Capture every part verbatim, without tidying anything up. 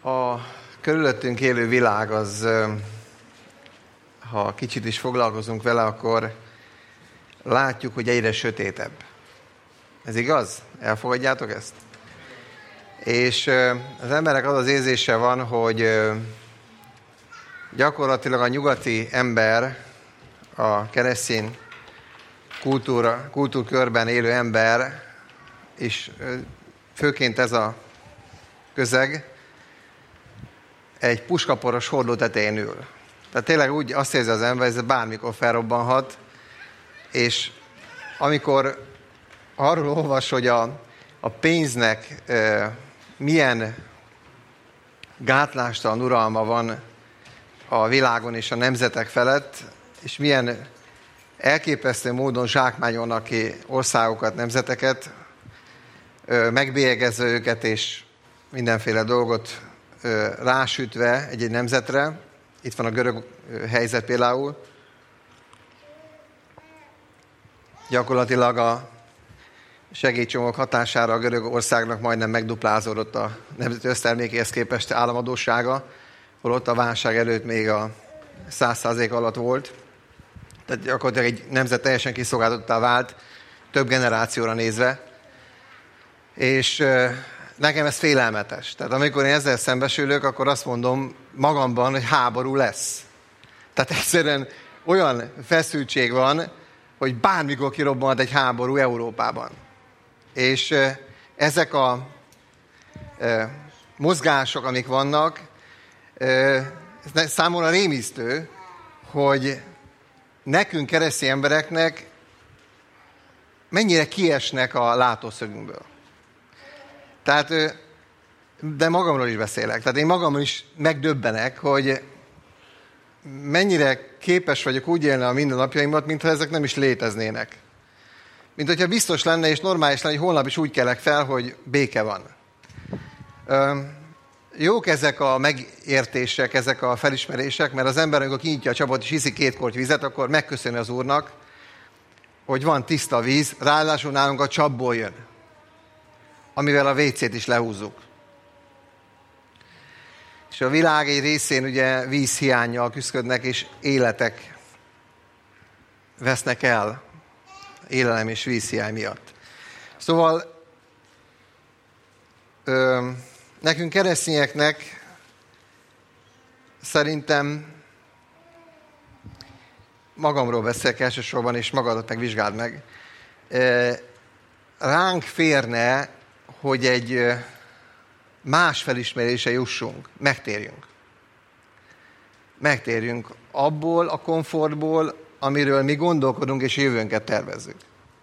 A körülöttünk élő világ az, ha kicsit is foglalkozunk vele, akkor látjuk, hogy egyre sötétebb. Ez igaz? Elfogadjátok ezt? És az emberek az az érzése van, hogy gyakorlatilag a nyugati ember, a keresztény kultúra, kultúrkörben élő ember, és főként ez a közeg, egy puskaporos hordó tetején ül. Tehát tényleg úgy azt érzi az ember, hogy ez bármikor felrobbanhat, és amikor arról olvas, hogy a, a pénznek e, milyen gátlástalan uralma van a világon és a nemzetek felett, és milyen elképesztő módon zsákmányolnak ki országokat, nemzeteket, e, megbélyegezve őket, és mindenféle dolgot rásütve egy-egy nemzetre. Itt van a görög helyzet például. Gyakorlatilag a segélycsomagok hatására a görög országnak majdnem megduplázódott a nemzeti össztermékéhez képest államadóssága, holott a válság előtt még a száz százalék alatt volt. Tehát gyakorlatilag egy nemzet teljesen kiszolgáltatottá vált, több generációra nézve. És nekem ez félelmetes. Tehát amikor én ezzel szembesülök, akkor azt mondom magamban, hogy háború lesz. Tehát egyszerűen olyan feszültség van, hogy bármikor kirobbanhat egy háború Európában. És ezek a mozgások, amik vannak, számomra rémisztő, hogy nekünk, keresztény embereknek mennyire kiesnek a látószögünkből. Tehát, de magamról is beszélek. Tehát én magamról is megdöbbenek, hogy mennyire képes vagyok úgy élni a mindennapjaimat, mintha ezek nem is léteznének. Mint hogyha biztos lenne és normális lenne, hogy holnap is úgy kelek fel, hogy béke van. Jók ezek a megértések, ezek a felismerések, mert az ember, amikor kinyitja a csapot és iszik két korty vizet, akkor megköszöni az Úrnak, hogy van tiszta víz, ráadásul nálunk a csapból jön, amivel a vécét is lehúzzuk. És a világ egy részén ugye vízhiánnyal küszködnek, és életek vesznek el élelem és vízhiány miatt. Szóval ö, nekünk keresztényeknek szerintem magamról beszélek elsősorban, és magadat meg vizsgáld meg. Ö, ránk férne, hogy egy más felismerése jussunk, megtérjünk. Megtérjünk abból a komfortból, amiről mi gondolkodunk és jövőnket tervezzük.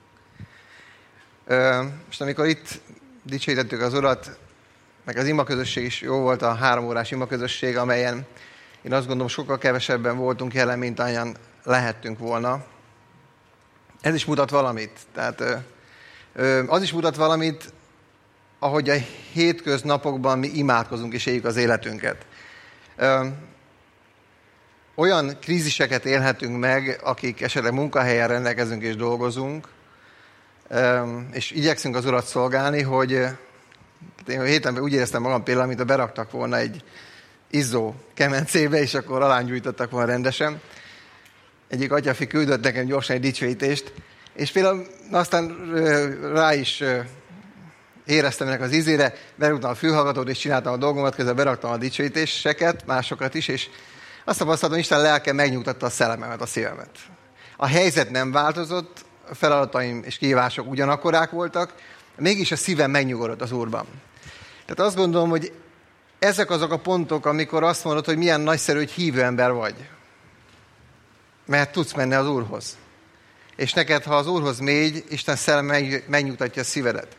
Most amikor itt dicsőítettük az Urat, meg az imaközösség is jó volt, a három órás imaközösség, amelyen én azt gondolom sokkal kevesebben voltunk jelen, mint annyian lehettünk volna. Ez is mutat valamit. Tehát az is mutat valamit, ahogy a hétköznapokban mi imádkozunk és éljük az életünket. Olyan kríziseket élhetünk meg, akik esetleg munkahelyen rendelkezünk és dolgozunk, és igyekszünk az Urat szolgálni, hogy én a héten úgy éreztem magam például, mint a beraktak volna egy izzó kemencébe, és akkor alánygyújtottak volna rendesen. Egyik atyafi küldött nekem gyorsan egy dicsőítést, és például aztán rá is éreztem ennek az ízére, berúgtam a fülhallgatót, és csináltam a dolgomat, közben beraktam a dicsőítéseket, másokat is, és azt tapasztaltam, hogy Isten lelke megnyugtatta a szellememet, a szívemet. A helyzet nem változott, a feladataim és kihívások ugyanakkorák voltak, mégis a szívem megnyugodott az Úrban. Tehát azt gondolom, hogy ezek azok a pontok, amikor azt mondod, hogy milyen nagyszerű, hogy hívő ember vagy. Mert tudsz menni az Úrhoz. És neked, ha az Úrhoz mégy, Isten szelleme megnyugtatja a szívedet.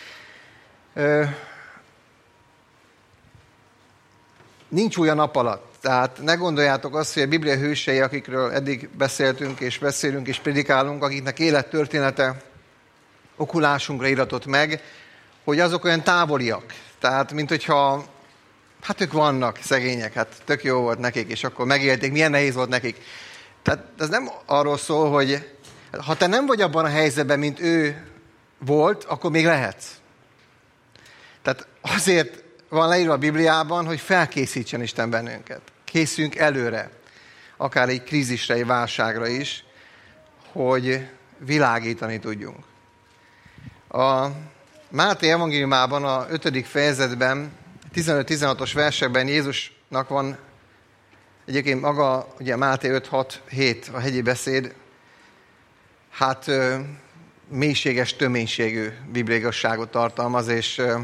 Nincs új a nap alatt. Tehát ne gondoljátok azt, hogy a Biblia hősei, akikről eddig beszéltünk és beszélünk és predikálunk, akiknek élettörténete okulásunkra iratott meg, hogy azok olyan távoliak. Tehát, mint hogyha, hát ők vannak, szegények, hát tök jó volt nekik, és akkor megélték, milyen nehéz volt nekik. Tehát ez nem arról szól, hogy ha te nem vagy abban a helyzetben, mint ő volt, akkor még lehetsz. Tehát azért van leírva a Bibliában, hogy felkészítsen Isten bennünket. Készüljünk előre, akár egy krízisre, egy válságra is, hogy világítani tudjunk. A Máté evangéliumában, a ötödik fejezetben, tizenöt-tizenhatos versekben Jézusnak van, egyébként maga, ugye Máté öt hat hét a hegyi beszéd, hát ö, mélységes, töménységű bibliaigasságot tartalmaz, és ö,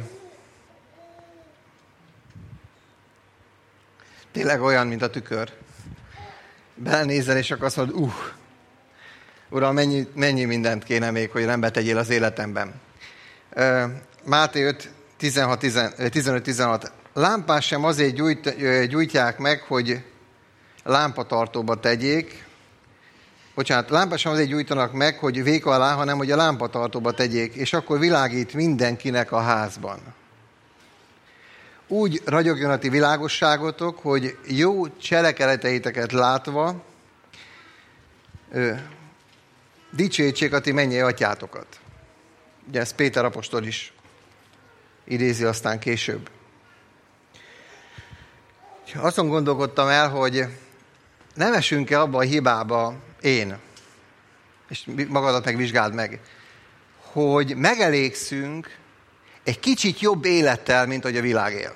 tényleg olyan, mint a tükör. Belenézel, és akkor azt mondod, uh, Uram, mennyi, mennyi mindent kéne még, hogy rendbe tegyél az életemben. Máté öt tizenöt tizenhat. Lámpás sem azért gyújt, gyújtják meg, hogy lámpatartóba tegyék. Bocsánat, lámpás sem azért gyújtanak meg, hogy véka alá, hanem hogy a lámpatartóba tegyék, és akkor világít mindenkinek a házban. Úgy ragyogjon a ti világosságotok, hogy jó cselekedeteiteket látva ö, dicsőítsék a ti mennyei atyátokat. Ugye ezt Péter apostol is idézi aztán később. Azon gondolkodtam el, hogy nem esünk-e abba a hibába én, és magadat megvizsgáld meg, hogy megelégszünk egy kicsit jobb élettel, mint hogy a világ él.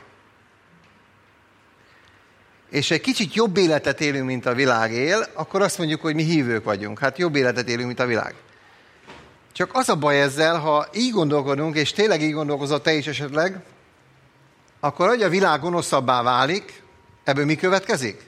És egy kicsit jobb életet élünk, mint a világ él, akkor azt mondjuk, hogy mi hívők vagyunk. Hát jobb életet élünk, mint a világ. Csak az a baj ezzel, ha így gondolkodunk, és tényleg így gondolkozol te is esetleg, akkor, hogy a világ gonoszabbá válik, ebből mi következik?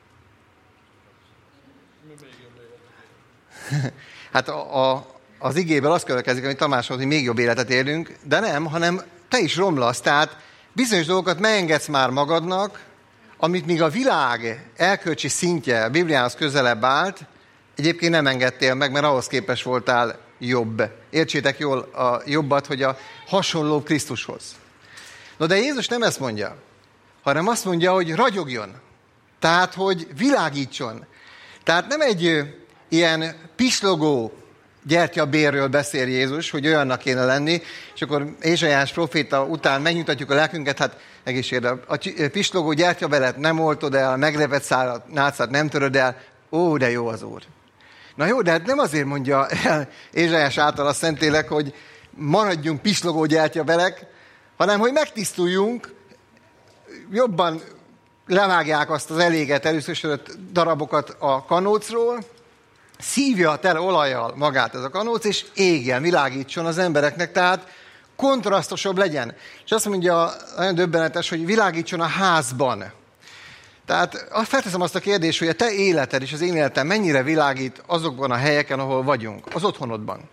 Hát a, a, az igéből az következik, amit Tamás mondta, hogy még jobb életet élünk, de nem, hanem te is romlasz. Tehát bizonyos dolgokat megengedsz már magadnak, amit míg a világ elkölcsi szintje a Bibliához közelebb állt, egyébként nem engedtél meg, mert ahhoz képes voltál jobb. Értsétek jól a jobbat, hogy a hasonló Krisztushoz. No, de Jézus nem ezt mondja, hanem azt mondja, hogy ragyogjon. Tehát, hogy világítson. Tehát nem egy ö, ilyen pislogó gyertyabérről beszél Jézus, hogy olyannak kéne lenni, és akkor Ézsaiás proféta után megnyugtatjuk a lelkünket, hát egészségedre, a pislogó gyertyabelet nem oltod el, a meglepett szárat, nátszát nem töröd el, ó, de jó az Úr. Na jó, de hát nem azért mondja el Ézsaiás által a Szentlélek, hogy maradjunk pislogó gyertyabelek, hanem hogy megtisztuljunk, jobban levágják azt az eléget, először darabokat a kanócról, szívja tele olajjal magát ez a kanóc, és égjen, világítson az embereknek, tehát kontrasztosabb legyen. És azt mondja, nagyon döbbenetes, hogy világítson a házban. Tehát felteszem azt a kérdést, hogy a te életed és az én életem mennyire világít azokban a helyeken, ahol vagyunk, az otthonodban.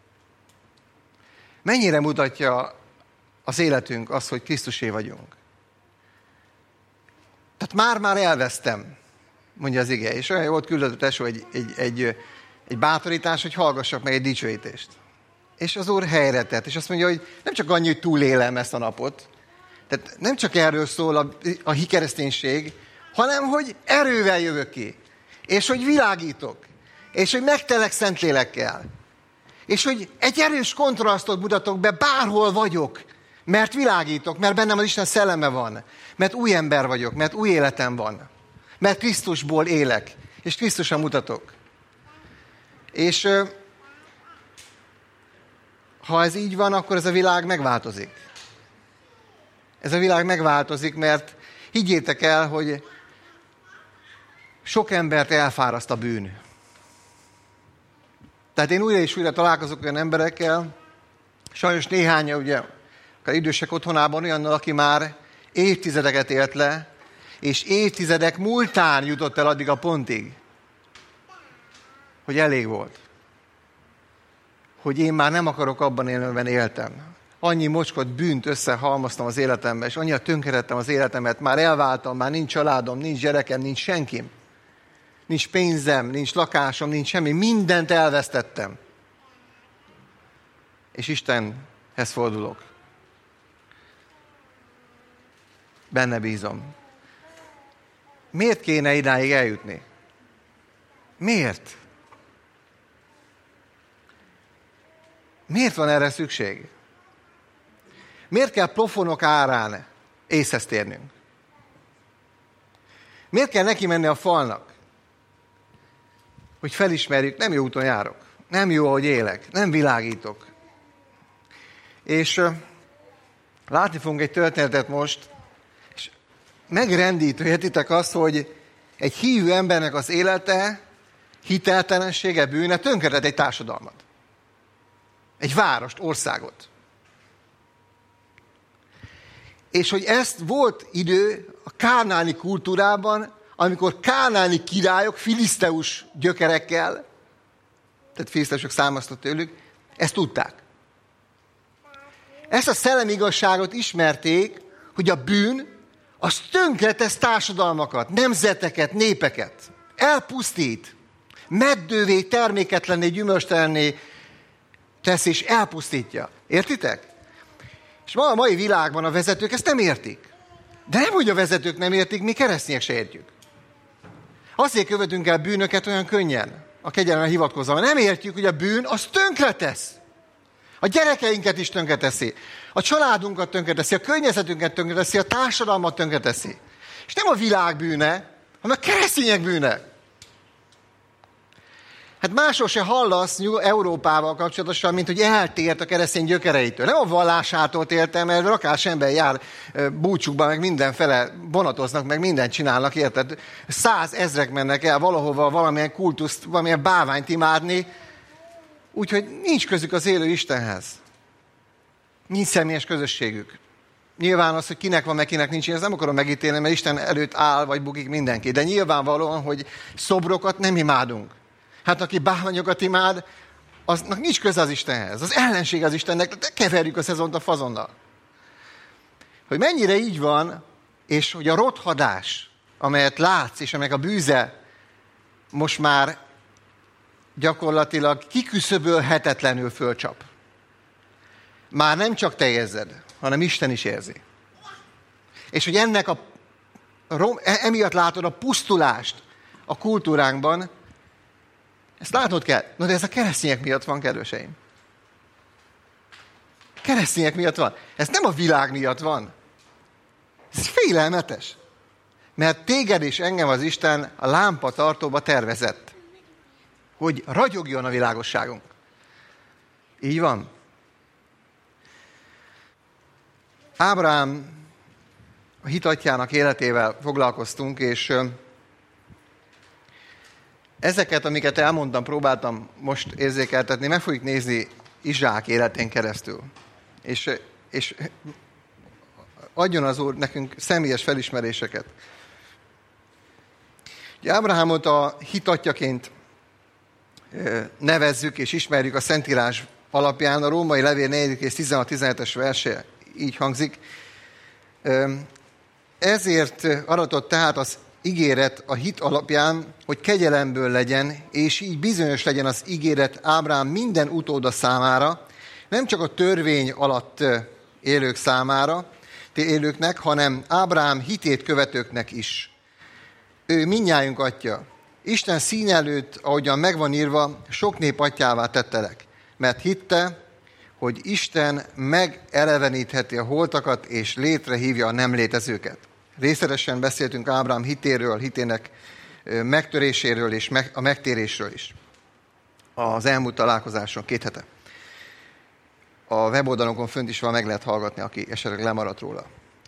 Mennyire mutatja az életünk azt, hogy Krisztusé vagyunk. Tehát már-már elvesztem, mondja az ige, és olyan volt küldött eső egy, egy, egy, egy bátorítás, hogy hallgassak meg egy dicsőítést. És az Úr helyre tett, és azt mondja, hogy nem csak annyi, hogy túlélem ezt a napot, tehát nem csak erről szól a, a hikereszténység, hanem hogy erővel jövök ki, és hogy világítok, és hogy megtelek Szentlélekkel, és hogy egy erős kontrasztot mutatok be, bárhol vagyok, mert világítok, mert bennem az Isten szelleme van, mert új ember vagyok, mert új életem van, mert Krisztusból élek, és Krisztusra mutatok. És ha ez így van, akkor ez a világ megváltozik. Ez a világ megváltozik, mert higgyétek el, hogy sok embert elfáraszt a bűn. Tehát én újra és újra találkozok olyan emberekkel, sajnos néhány, ugye, akár idősek otthonában olyannal, aki már évtizedeket élt le, és évtizedek múltán jutott el addig a pontig, hogy elég volt. Hogy én már nem akarok abban élni, amiben éltem. Annyi mocskot, bűnt összehalmoztam az életembe, és annyira tönkretettem az életemet, már elváltam, már nincs családom, nincs gyerekem, nincs senkim. Nincs pénzem, nincs lakásom, nincs semmi, mindent elvesztettem. És Istenhez fordulok. Benne bízom. Miért kéne idáig eljutni? Miért? Miért van erre szükség? Miért kell plafonok árán észhez térnünk. Miért kell neki menni a falnak? Hogy felismerjük, nem jó úton járok, nem jó, ahogy élek, nem világítok. És uh, látni fogunk egy történetet most, és megrendítő, értitek azt, hogy egy hívő embernek az élete, hiteltelensége, bűne tönkretett egy társadalmat. Egy várost, országot. És hogy ezt volt idő a kánáni kultúrában, amikor kánáni királyok, filiszteus gyökerekkel, tehát filiszteusok származtak tőlük, ezt tudták. Ezt a szellemi igazságot ismerték, hogy a bűn az tönkretesz társadalmakat, nemzeteket, népeket. Elpusztít. Meddővé, terméketlenné, gyümölcstelenné tesz és elpusztítja. Értitek? És ma a mai világban a vezetők ezt nem értik. De nem, hogy a vezetők nem értik, mi keresztények se értjük. Azért követünk el bűnöket olyan könnyen, a kegyelemre hivatkozva, mert nem értjük, hogy a bűn az tönkretesz. A gyerekeinket is tönkreteszi, a családunkat tönkreteszi, a környezetünket tönkreteszi, a társadalmat tönkreteszi. És nem a világ bűne, hanem a keresztények bűne. Hát máshol se hallasz Európával kapcsolatosan, mint hogy eltért a keresztény gyökereitől. Nem a vallásától tért el, mert rakás ember jár búcsukban, meg mindenfele vonatoznak, meg mindent csinálnak, érted? Száz ezrek mennek el valahova valamilyen kultuszt, valamilyen bálványt imádni, úgyhogy nincs közük az élő Istenhez. Nincs személyes közösségük. Nyilván az, hogy kinek van, meg kinek nincs, én ezt nem akarom megítélni, mert Isten előtt áll, vagy bukik mindenki. De nyilvánvalóan, hogy szobrokat nem imádunk. Hát aki bálványokat imád, aznak nincs köze az Istenhez. Az ellenség az Istennek, de keverjük a szezont a fazonnal. Hogy mennyire így van, és hogy a rothadás, amelyet látsz, és amelyek a bűze most már gyakorlatilag kiküszöbölhetetlenül fölcsap. Már nem csak te érzed, hanem Isten is érzi. És hogy ennek a, emiatt látod a pusztulást a kultúránkban, ezt látnod kell. No, de ez a keresztények miatt van, kedveseim. Keresztények miatt van. Ez nem a világ miatt van. Ez félelmetes. Mert téged és engem az Isten a lámpa tartóba tervezett. Hogy ragyogjon a világosságunk. Így van. Ábrahám a hitatjának életével foglalkoztunk, és ezeket, amiket elmondtam, próbáltam most érzékeltetni, meg fogjuk nézni Izsák életén keresztül. És, és adjon az Úr nekünk személyes felismeréseket. Ugye Ábrahámot a hitatjaként nevezzük és ismerjük a Szentírás alapján. A római levél negyedik és tizenhat tizenhetes verse így hangzik. Ezért aratott tehát az ígéret a hit alapján, hogy kegyelemből legyen, és így bizonyos legyen az ígéret Ábrahám minden utóda számára, nem csak a törvény alatt élők számára, élőknek, hanem Ábrahám hitét követőknek is. Ő mindnyájunk atya. Isten szín előtt, ahogyan megvan írva, sok nép atyává tettelek, mert hitte, hogy Isten megelevenítheti a holtakat, és létrehívja a nem létezőket. Részletesen beszéltünk Ábrahám hitéről, hitének megtöréséről és a megtérésről is. Az elmúlt találkozáson két hete. A weboldalunkon fönt is van, meg lehet hallgatni, aki esetleg lemaradt róla.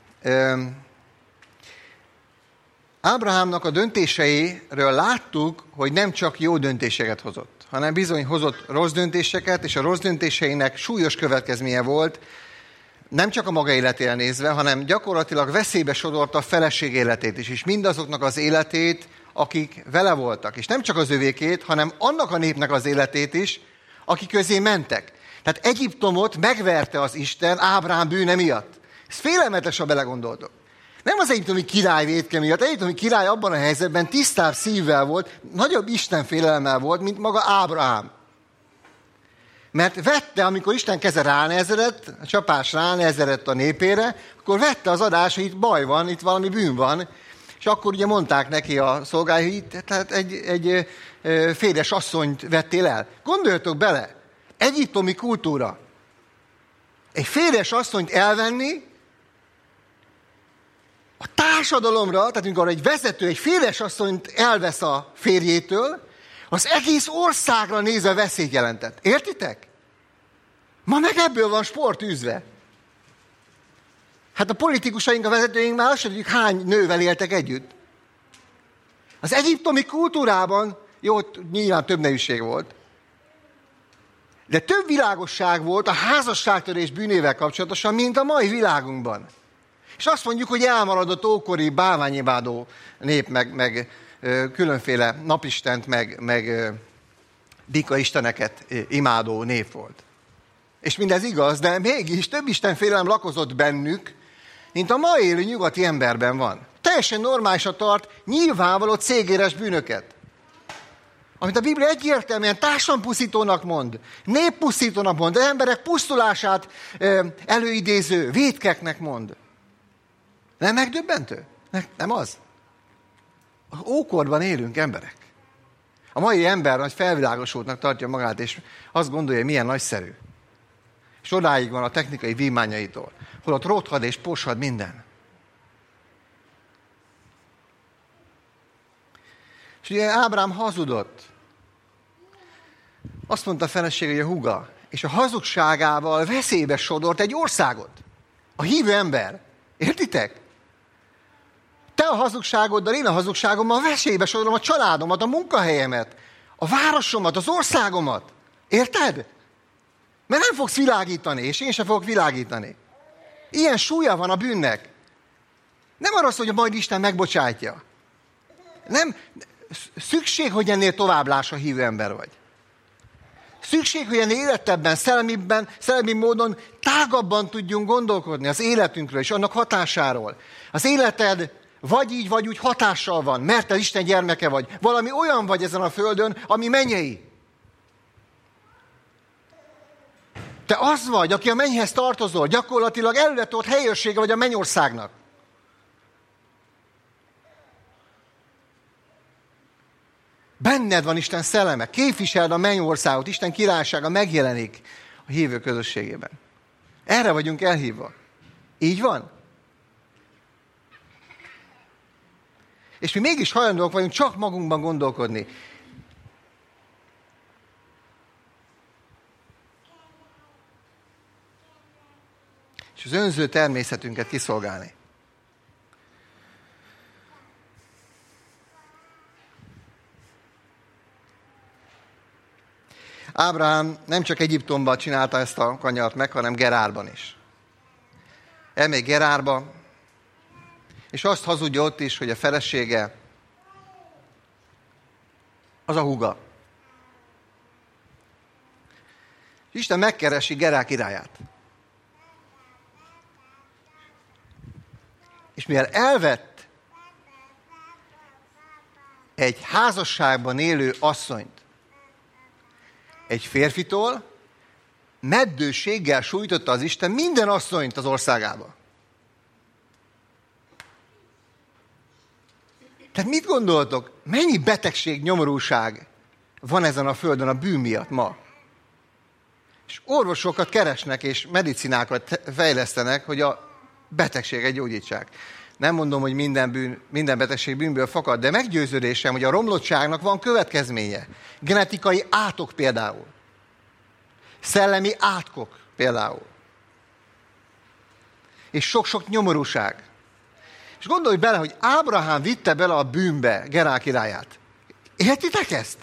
Ábrahámnak a döntéseiről láttuk, hogy nem csak jó döntéseket hozott, hanem bizony hozott rossz döntéseket, és a rossz döntéseinek súlyos következménye volt, nem csak a maga életére nézve, hanem gyakorlatilag veszélybe sodorta a feleség életét is, és mindazoknak az életét, akik vele voltak. És nem csak az övékét, hanem annak a népnek az életét is, akik közé mentek. Tehát Egyiptomot megverte az Isten Ábrahám bűne miatt. Ez félelmetes, ha belegondoltok. Nem az egyiptomi király vétke miatt, az egyiptomi király abban a helyzetben tisztább szívvel volt, nagyobb Isten félelemmel volt, mint maga Ábrahám. Mert vette, amikor Isten keze ránehezedett, a csapás ránehezedett a népére, akkor vette az adás, hogy itt baj van, itt valami bűn van, és akkor ugye mondták neki a szolgái, hogy itt tehát egy, egy fédes asszonyt vettél el. Gondoljatok bele, egyiptomi kultúra. Egy fédes asszonyt elvenni, társadalomra, tehát amikor egy vezető, egy férjes asszonyt elvesz a férjétől, az egész országra nézve veszélyt jelentett. Értitek? Ma meg ebből van sport űzve. Hát a politikusaink, a vezetőink már azt sem tudjuk, hány nővel éltek együtt. Az egyiptomi kultúrában, jó, nyilván több nejűség volt, de több világosság volt a házasságtörés bűnével kapcsolatosan, mint a mai világunkban. És azt mondjuk, hogy elmaradott ókori bálványimádó nép, meg, meg különféle napistent, meg, meg bikaisteneket imádó nép volt. És mindez igaz, de mégis több istenfélelem lakozott bennük, mint a ma élő nyugati emberben van. Teljesen normálisat tart nyilvánvaló cégéres bűnöket. Amit a Biblia egyértelműen társadalompusztítónak mond, néppusztítónak mond, az emberek pusztulását előidéző vétkeknek mond. Nem megdöbbentő? Nem az? Ókorban élünk emberek. A mai ember nagy felvilágosultnak tartja magát, és azt gondolja, hogy milyen nagyszerű. És odáig van a technikai vívmányaitól, holott rothad és poshad minden. És ugye Ábrám hazudott. Azt mondta a feleség, hogy a húga, és a hazugságával veszélybe sodort egy országot. A hívő ember. Értitek? Te a hazugságoddal, én a hazugságommal veszélybe sodrom a családomat, a munkahelyemet, a városomat, az országomat. Érted? Mert nem fogsz világítani, és én sem fogok világítani. Ilyen súlya van a bűnnek. Nem arra szól, hogy majd Isten megbocsátja. Nem szükség, hogy ennél tovább láss, a hívő ember vagy. Szükség, hogy ennél életebben, szellemiben, szellemi módon tágabban tudjunk gondolkodni az életünkről és annak hatásáról. Az életed vagy így, vagy úgy hatással van, mert te Isten gyermeke vagy. Valami olyan vagy ezen a földön, ami mennyei. Te az vagy, aki a mennyhez tartozol, gyakorlatilag előretolt helyőrsége vagy a mennyországnak. Benned van Isten szelleme, képviseld a mennyországot, Isten királysága megjelenik a hívő közösségében. Erre vagyunk elhívva. Így van? És mi mégis hajlandóak vagyunk csak magunkban gondolkodni. És az önző természetünket kiszolgálni. Ábrahám nem csak Egyiptomban csinálta ezt a kanyart meg, hanem Gerárban is. Elmegy Gerárba, és azt hazudja ott is, hogy a felesége az a húga. Isten megkeresi Gerár királyát. És mivel elvett egy házasságban élő asszonyt egy férfitól, meddőséggel sújtotta az Isten minden asszonyt az országába. Tehát mit gondoltok? Mennyi betegség, nyomorúság van ezen a földön a bűn miatt ma? És orvosokat keresnek, és medicinákat fejlesztenek, hogy a betegséget gyógyítsák. Nem mondom, hogy minden, bűn, minden betegség bűnből fakad, de meggyőződésem, hogy a romlottságnak van következménye. Genetikai átok például. Szellemi átkok például. És sok-sok nyomorúság. És gondolj bele, hogy Ábrahám vitte bele a bűnbe Gerár királyát. Értitek ezt?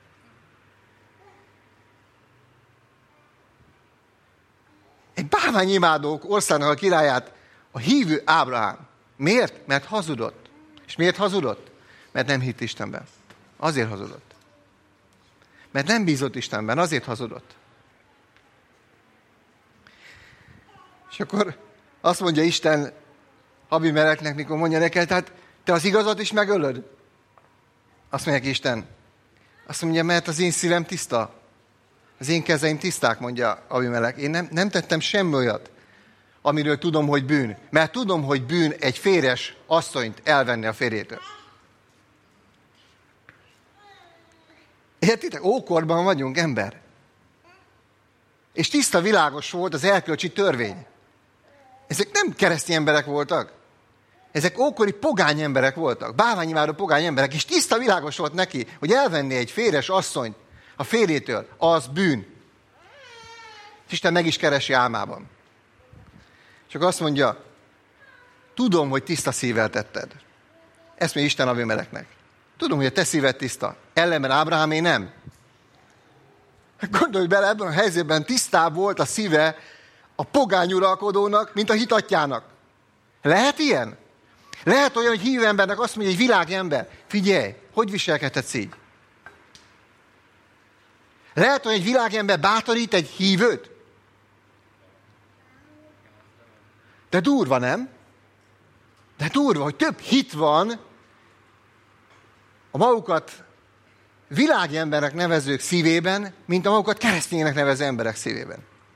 Egy bálványimádók országnak a királyát a hívő Ábrahám. Miért? Mert hazudott. És miért hazudott? Mert nem hitt Istenben. Azért hazudott. Mert nem bízott Istenben, azért hazudott. És akkor azt mondja Isten Abimeleknek, mikor mondja neked, tehát te az igazat is megölöd? Azt mondja Isten. Azt mondja, mert az én szívem tiszta. Az én kezeim tiszták, mondja Abimelek. Én nem, nem tettem semmi olyat, amiről tudom, hogy bűn. Mert tudom, hogy bűn egy férjes asszonyt elvenni a férjétől. Értitek? Ókorban vagyunk, ember. És tiszta világos volt az erkölcsi törvény. Ezek nem keresztény emberek voltak. Ezek ókori pogány emberek voltak, bálványimádó pogány emberek, és tiszta világos volt neki, hogy elvenni egy férjes asszonyt a férjétől, az bűn. És Isten meg is keresi álmában. Csak azt mondja, tudom, hogy tiszta szívvel tetted. Ezt mondja Isten Abimeleknek. Tudom, hogy a te szíved tiszta. Ellenben Ábrahámé nem. Gondolj bele, ebben a helyzetben tisztább volt a szíve a pogány uralkodónak, mint a hitatjának. Lehet ilyen? Lehet olyan, hogy hívő embernek azt mondja, egy világember, figyelj, hogy viselkedhetsz így? Lehet, hogy egy világember bátorít egy hívőt? De durva, nem? De durva, hogy több hit van a magukat világembernek nevezők szívében, mint a magukat kereszténynek nevező emberek szívében.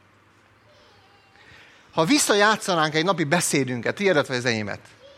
Ha visszajátszanánk egy napi beszédünket, tiédet vagy az enyémet,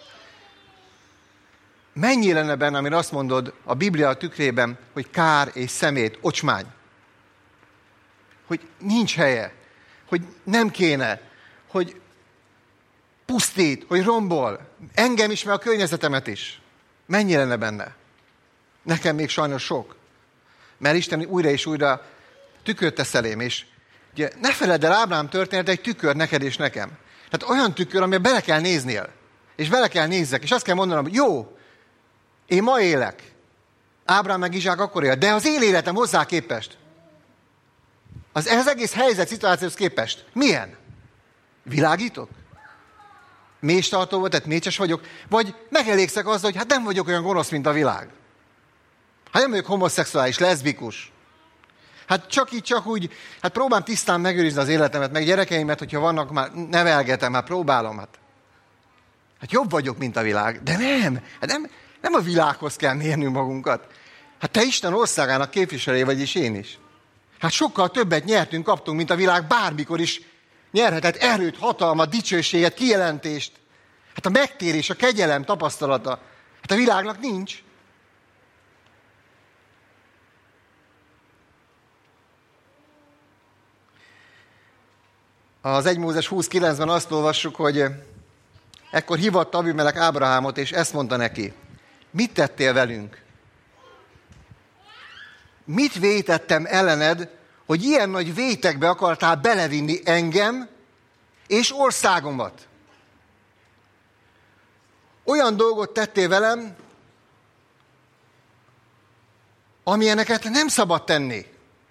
mennyi lenne benne, amire azt mondod a Biblia tükrében, hogy kár és szemét, ocsmány? Hogy nincs helye, hogy nem kéne, hogy pusztít, hogy rombol, engem is, meg a környezetemet is. Mennyi lenne benne? Nekem még sajnos sok. Mert Isten újra és újra tükröt tesz elém, és ugye, ne feledd el, Ábrahám történet egy tükör neked és nekem. Tehát olyan tükör, amiben bele kell néznél, és bele kell nézzek, és azt kell mondanom, hogy jó, én ma élek, Ábrahám meg Izsák akkor él, de az én életem hozzá képest, az ez egész helyzet, szituációhoz képest, milyen? Világítok? Mélystartó volt, tehát mécses vagyok, vagy megelégszek azzal, hogy hát nem vagyok olyan gonosz, mint a világ. Hát nem vagyok homoszexuális, leszbikus. Hát csak így, csak úgy, hát próbálom tisztán megőrizni az életemet, meg gyerekeimet, hogyha vannak, már nevelgetem, hát próbálom. Hát, hát jobb vagyok, mint a világ. De nem, hát nem, nem a világhoz kell mérnünk magunkat. Hát te Isten országának képviselője vagy, és én is. Hát sokkal többet nyertünk, kaptunk, mint a világ bármikor is nyerhetett erőt, hatalmat, dicsőséget, kijelentést. Hát a megtérés, a kegyelem tapasztalata. Hát a világnak nincs. Az egy Mózes húsz kilencben azt olvassuk, hogy ekkor hívatta Abimelek Ábrahámot, és ezt mondta neki. Mit tettél velünk? Mit vétettem ellened, hogy ilyen nagy vétekbe akartál belevinni engem és országomat? Olyan dolgot tettél velem, amilyeneket nem szabad tenni.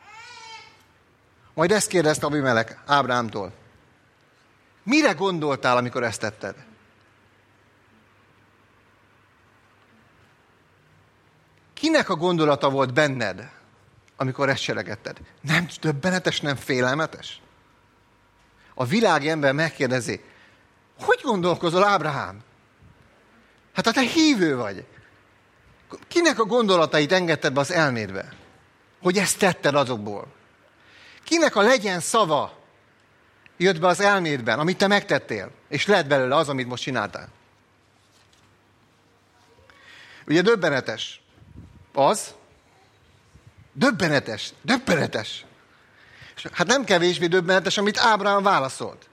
Majd ezt kérdezte Abimelek Ábrahámtól. Mire gondoltál, amikor ezt tetted? Kinek a gondolata volt benned, amikor ezt cselekedted? Nem döbbenetes, nem félelmetes? A világi ember megkérdezi, hogy gondolkozol, Ábrahám? Hát ha te hívő vagy. Kinek a gondolatait engedted be az elmédbe? Hogy ezt tetted azokból? Kinek a legyen szava jött be az elmédben, amit te megtettél, és lett belőle az, amit most csináltál? Ugye döbbenetes az, döbbenetes, döbbenetes. Hát nem kevésbé döbbenetes, amit Ábrahám válaszolt.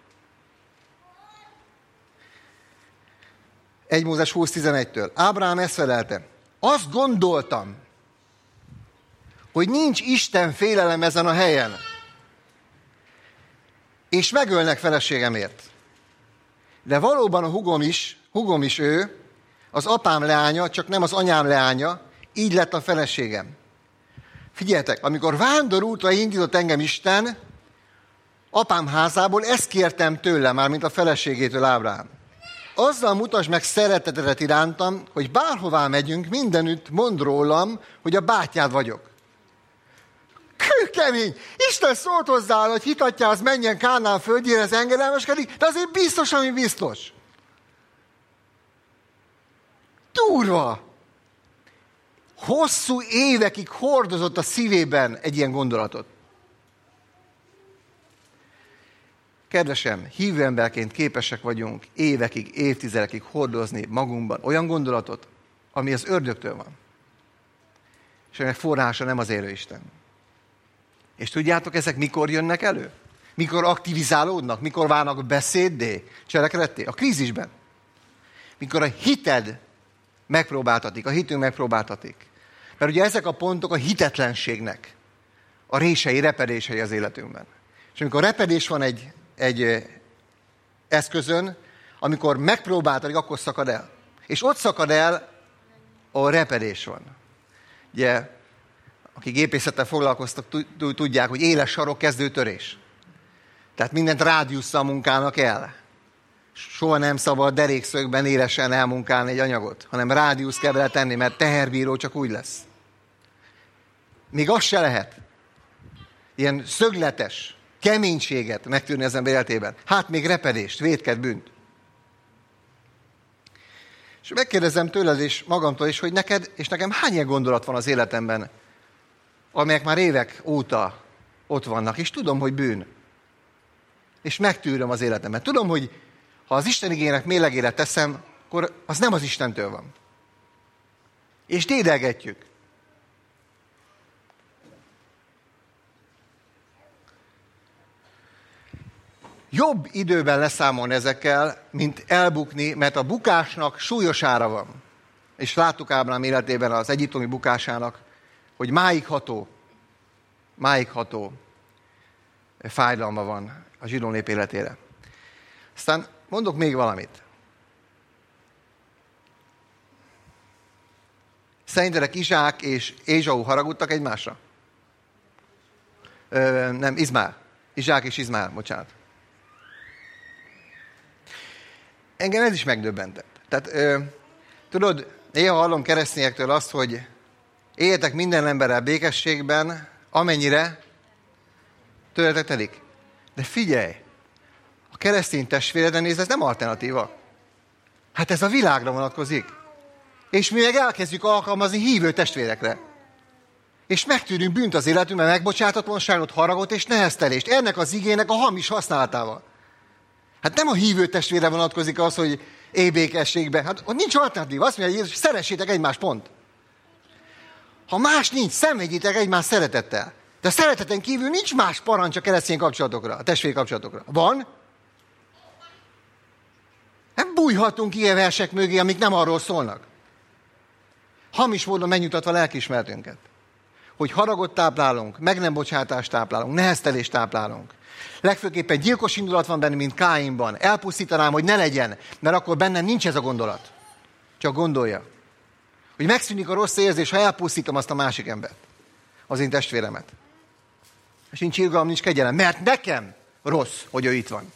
egy Mózes húsz tizenegytől. Ábrahám ezt felelte. Azt gondoltam, hogy nincs Isten félelem ezen a helyen, és megölnek feleségemért. De valóban a hugom is, hugom is ő, az apám leánya, csak nem az anyám leánya, így lett a feleségem. Figyeljetek, amikor vándorútra indított engem Isten, apám házából, ezt kértem tőle, már mint a feleségétől, Ábrahám. Azzal mutasd meg szeretetedet irántam, hogy bárhová megyünk, mindenütt mondd rólam, hogy a bátyád vagyok. Kőkemény! Isten szólt hozzá, hogy hitatjához menjen Kánán földjére, ez engedelmeskedik, de azért biztos, ami biztos. Durva! Hosszú évekig hordozott a szívében egy ilyen gondolatot. Kedvesem, hívő emberként képesek vagyunk évekig, évtizedekig hordozni magunkban olyan gondolatot, ami az ördögtől van. És ennek forrása nem az élő Isten. És tudjátok, ezek mikor jönnek elő? Mikor aktivizálódnak? Mikor válnak beszéddé, cselekedetté? A krízisben. mikor a hited megpróbáltatik, a hitünk megpróbáltatik. Mert ugye ezek a pontok a hitetlenségnek a rései, repedései az életünkben. És amikor repedés van egy, egy eszközön, amikor megpróbáltatik, akkor szakad el. És ott szakad el, ahol repedés van. Ugye, akik gépészettel foglalkoztak, tudják, hogy éles sarok, kezdő törés. Tehát mindent rádiusszal munkálnak el. Soha nem szabad derékszögben élesen elmunkálni egy anyagot, hanem rádiusz kell vele tenni, mert teherbíró csak úgy lesz. Még az se lehet. Ilyen szögletes keménységet megtűrni az ember életében. Hát még repedést, vétket, bűnt. És megkérdezem tőled és magamtól is, hogy neked és nekem hány ilyen gondolat van az életemben, amelyek már évek óta ott vannak, és tudom, hogy bűn. És megtűröm az életemben. Tudom, hogy ha az Isten igének mérlegére teszem, akkor az nem az Istentől van. És dédelgetjük. Jobb időben leszámolni ezekkel, mint elbukni, mert a bukásnak súlyos ára van. És láttuk Ábrám életében az egyiptomi bukásának, hogy máig ható, máig ható fájdalma van a zsidó nép életére. Aztán mondok még valamit. Szerintetek Izsák és Ézsau haragudtak egymásra? Ö, nem, Izmár. Izsák és Izmár, bocsánat. Engem ez is megdöbbentett. Tehát, ö, tudod, néha hallom keresztényektől azt, hogy éljetek minden emberrel békességben, amennyire tőletek telik. De figyelj, a keresztény testvéreden nézd, ez nem alternatíva. Hát ez a világra vonatkozik. És mi meg elkezdjük alkalmazni hívő testvérekre. És megtűrünk bűnt az életünkben, megbocsátatlanságot, haragot és neheztelést. Ennek az igének a hamis használatával. Hát nem a hívő testvére vonatkozik az, hogy élj békességbe. Hát ott nincs alternatíva. Azt mondja, hogy szeressétek egymást, pont. Ha más nincs, szenvedjétek egymás szeretettel. De a szereteten kívül nincs más parancs a keresztény kapcsolatokra, a testvéri kapcsolatokra. Van? Nem bújhatunk ilyen versek mögé, amik nem arról szólnak. Hamis módon megnyugtatva lelkiismeretünket. Hogy haragot táplálunk, meg nem bocsátást táplálunk, neheztelést táplálunk. Legfőképpen gyilkos indulat van benne, mint Káinban. Elpusztítanám, hogy ne legyen, mert akkor bennem nincs ez a gondolat. Csak gondolja. Hogy megszűnik a rossz érzés, ha elpusztítom azt a másik embert. Az én testvéremet. És nincs irgalom, nincs kegyelem. Mert nekem rossz, hogy ő itt van.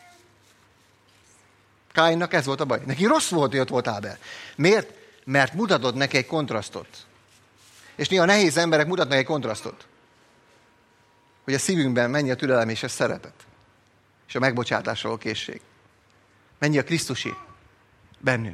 Káinnak ez volt a baj. Neki rossz volt, hogy ott volt Ábel. Miért? Mert mutatod neki egy kontrasztot. És néha nehéz emberek mutatnak egy kontrasztot. Hogy a szívünkben mennyi a türelem és a szeretet. És a megbocsátásról a készség. Mennyi a Krisztusi bennünk.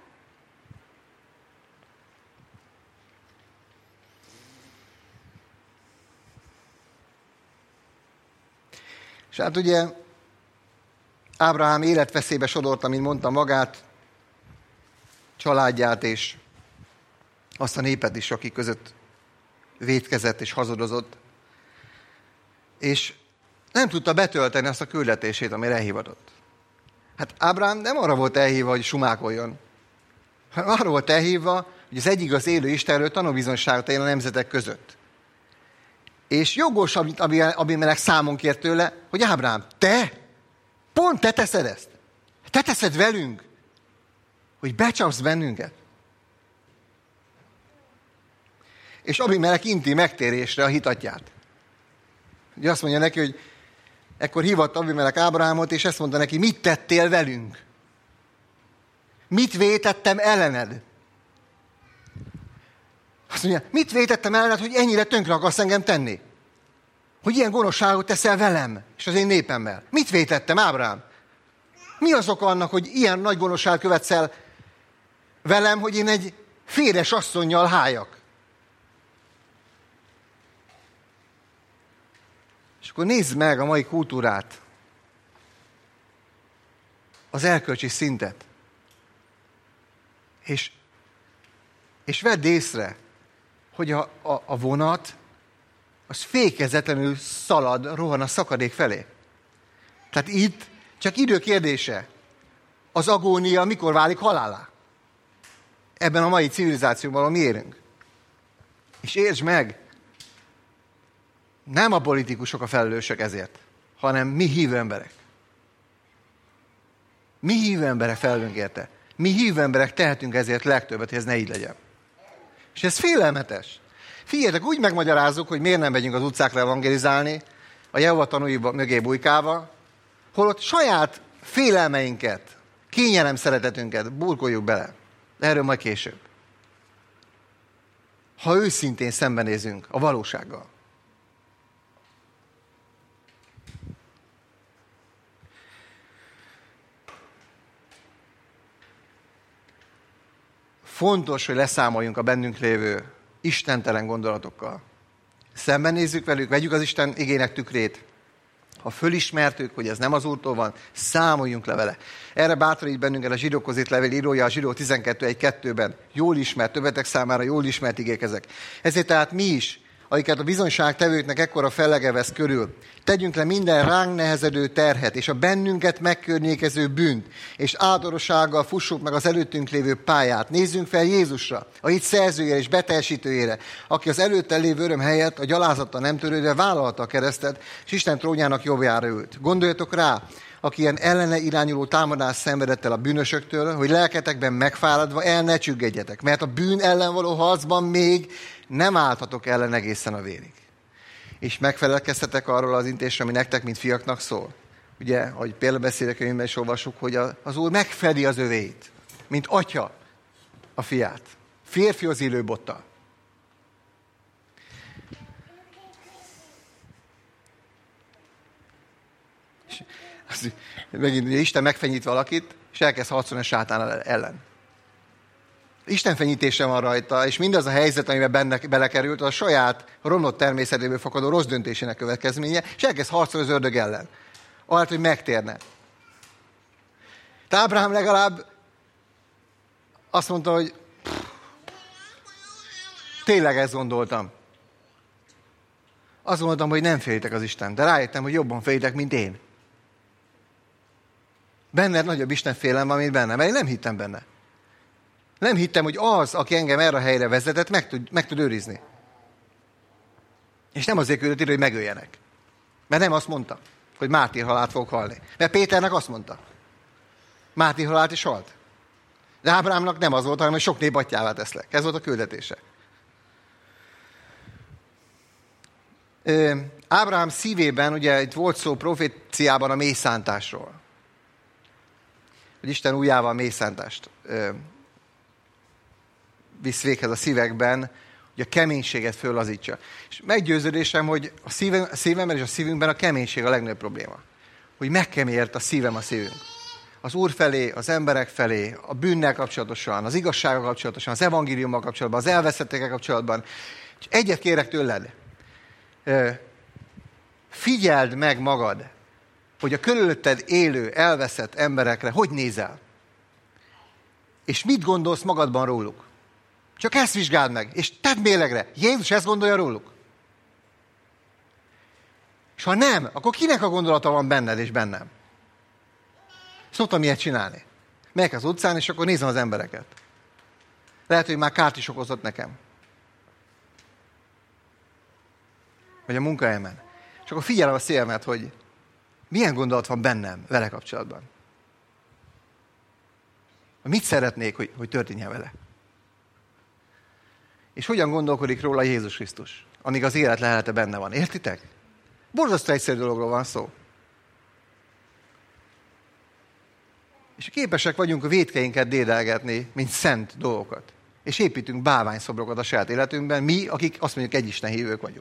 És hát ugye Ábrahám életveszélybe sodorta, mint mondta, magát, családját és azt a népet is, akik között vétkezett és hazudozott. És nem tudta betölteni azt a küldetését, amire elhivatott. Hát Ábrahám nem arra volt elhívva, hogy sumákoljon, hanem arra volt elhívva, hogy az egyik az élő Istenről tanúbizonyságot éljen a nemzetek között. És jogos, amit Abimelech számon kért tőle, hogy Ábrahám, te, pont te teszed ezt. Te teszed velünk, hogy becsapsz bennünket. És Abimelech inti megtérésre a hitatját. Ugye azt mondja neki, hogy ekkor hívott Abimelech Ábrahámot, és ezt mondta neki, mit tettél velünk? Mit vétettem ellened? Azt mondja, mit vétettem ellened, hogy ennyire tönkre akarsz engem tenni? Hogy ilyen gonoszságot teszel velem, és az én népemmel? Mit vétettem, Ábrahám? Mi az oka annak, hogy ilyen nagy gonoszságot követsz el velem, hogy én egy féres asszonnyal hájak? És akkor nézd meg a mai kultúrát, az erkölcsi szintet, és, és vedd észre, hogy a, a, a vonat az fékezetlenül szalad, rohan a szakadék felé. Tehát itt csak idő kérdése, az agónia mikor válik halálá. Ebben a mai civilizációban, ahol mi élünk. És értsd meg, nem a politikusok a felelősek ezért, hanem mi hívő emberek. Mi hívő emberek felelünk érte. Mi hívő emberek tehetünk ezért legtöbbet, hogy ez ne így legyen. És ez félelmetes. Figyeljetek, úgy megmagyarázzuk, hogy miért nem megyünk az utcákra evangelizálni, a Jehova tanúi mögé bujkálva, holott saját félelmeinket, kényelem szeretetünket burkoljuk bele. De erről majd később. Ha őszintén szembenézünk a valósággal. Fontos, hogy leszámoljunk a bennünk lévő istentelen gondolatokkal. Szembenézzük velük, vegyük az Isten igének tükrét. Ha fölismertük, hogy ez nem az Úrtól van, számoljunk le vele. Erre bátorít bennünket a Zsidókhoz írt levél írója a Zsidó tizenkettő egy kettőben. Jól ismert, többetek számára jól ismert igék ezek. Ezért tehát mi is, akiket a bizonyságtevőknek ekkora fellege vesz körül, tegyünk le minden ránk nehezedő terhet, és a bennünket megkörnyékező bűnt, és áldorossággal fussuk meg az előttünk lévő pályát. Nézzünk fel Jézusra, a hit szerzőjére és beteljesítőjére, aki az előtte lévő öröm helyett a gyalázattal nem törődve vállalta a keresztet, és Isten trónjának jobbjára ült. Gondoljatok rá, aki ilyen ellene irányuló támadást szenvedett el a bűnösöktől, hogy lelketekben megfáradva el ne csüggedjetek, mert a bűn ellen való harcban még nem álltatok ellen egészen a vérig. És megfelelkeztetek arról az intésre, ami nektek, mint fiaknak szól. Ugye, ahogy példabeszédekönyvben is olvasjuk, hogy az Úr megfedi az övéit, mint atya a fiát. Férfi az illő bottal. És az, megint ugye Isten megfenyít valakit, és elkezd harcolni a sátán ellen. Isten fenyítése van rajta, és mindaz a helyzet, amiben benne, belekerült, a saját romlott természetéből fakadó rossz döntésének következménye, és elkezd harcolni az ördög ellen. Ahelyett, hogy megtérne. De Ábrahám legalább azt mondta, hogy pff, tényleg ezt gondoltam. Azt gondoltam, hogy nem félitek az Isten, de rájöttem, hogy jobban félitek, mint én. Benned nagyobb Isten félelem van, mint bennem, mert én nem hittem benne. Nem hittem, hogy az, aki engem erre a helyre vezetett, meg tud, meg tud őrizni. És nem azért küldött ide, hogy megöljenek. Mert nem azt mondta, hogy mártírhalált fogok halni. Mert Péternek azt mondta. Mártírhalált is halt. De Ábrahámnak nem az volt, hanem hogy sok nép atyává teszlek. Ez volt a küldetése. Ábrahám szívében, ugye itt volt szó proféciában a mélyszántásról. Hogy Isten újjával mélyszántást visz véghez a szívekben, hogy a keménységet föllazítsa. És meggyőződésem, hogy a, szívem, a szívemben és a szívünkben a keménység a legnagyobb probléma. Hogy megkeményedett a szívem, a szívünk. Az Úr felé, az emberek felé, a bűnnel kapcsolatosan, az igazsággal kapcsolatosan, az evangéliummal kapcsolatban, az elveszettekkel kapcsolatban. És egyet kérek tőled. Figyeld meg magad, hogy a körülötted élő, elveszett emberekre hogy nézel. És mit gondolsz magadban róluk. Csak ezt vizsgáld meg, és tedd mélegre. Jézus ezt gondolja róluk. És ha nem, akkor kinek a gondolata van benned és bennem? Szoktam ilyet csinálni. Megyek az utcán, és akkor nézem az embereket. Lehet, hogy már kárt is okozott nekem. Vagy a munkahelyemen. És akkor figyelem a szívemet, hogy milyen gondolat van bennem vele kapcsolatban. Mit szeretnék, hogy, hogy történjen vele? És hogyan gondolkodik róla Jézus Krisztus, amíg az élet lelete benne van. Értitek? Borzasztó egyszerű dologról van szó. És képesek vagyunk a vétkeinket dédelgetni, mint szent dolgokat. És építünk bálványszobrokat a saját életünkben, mi, akik azt mondjuk egy Isten hívők vagyunk.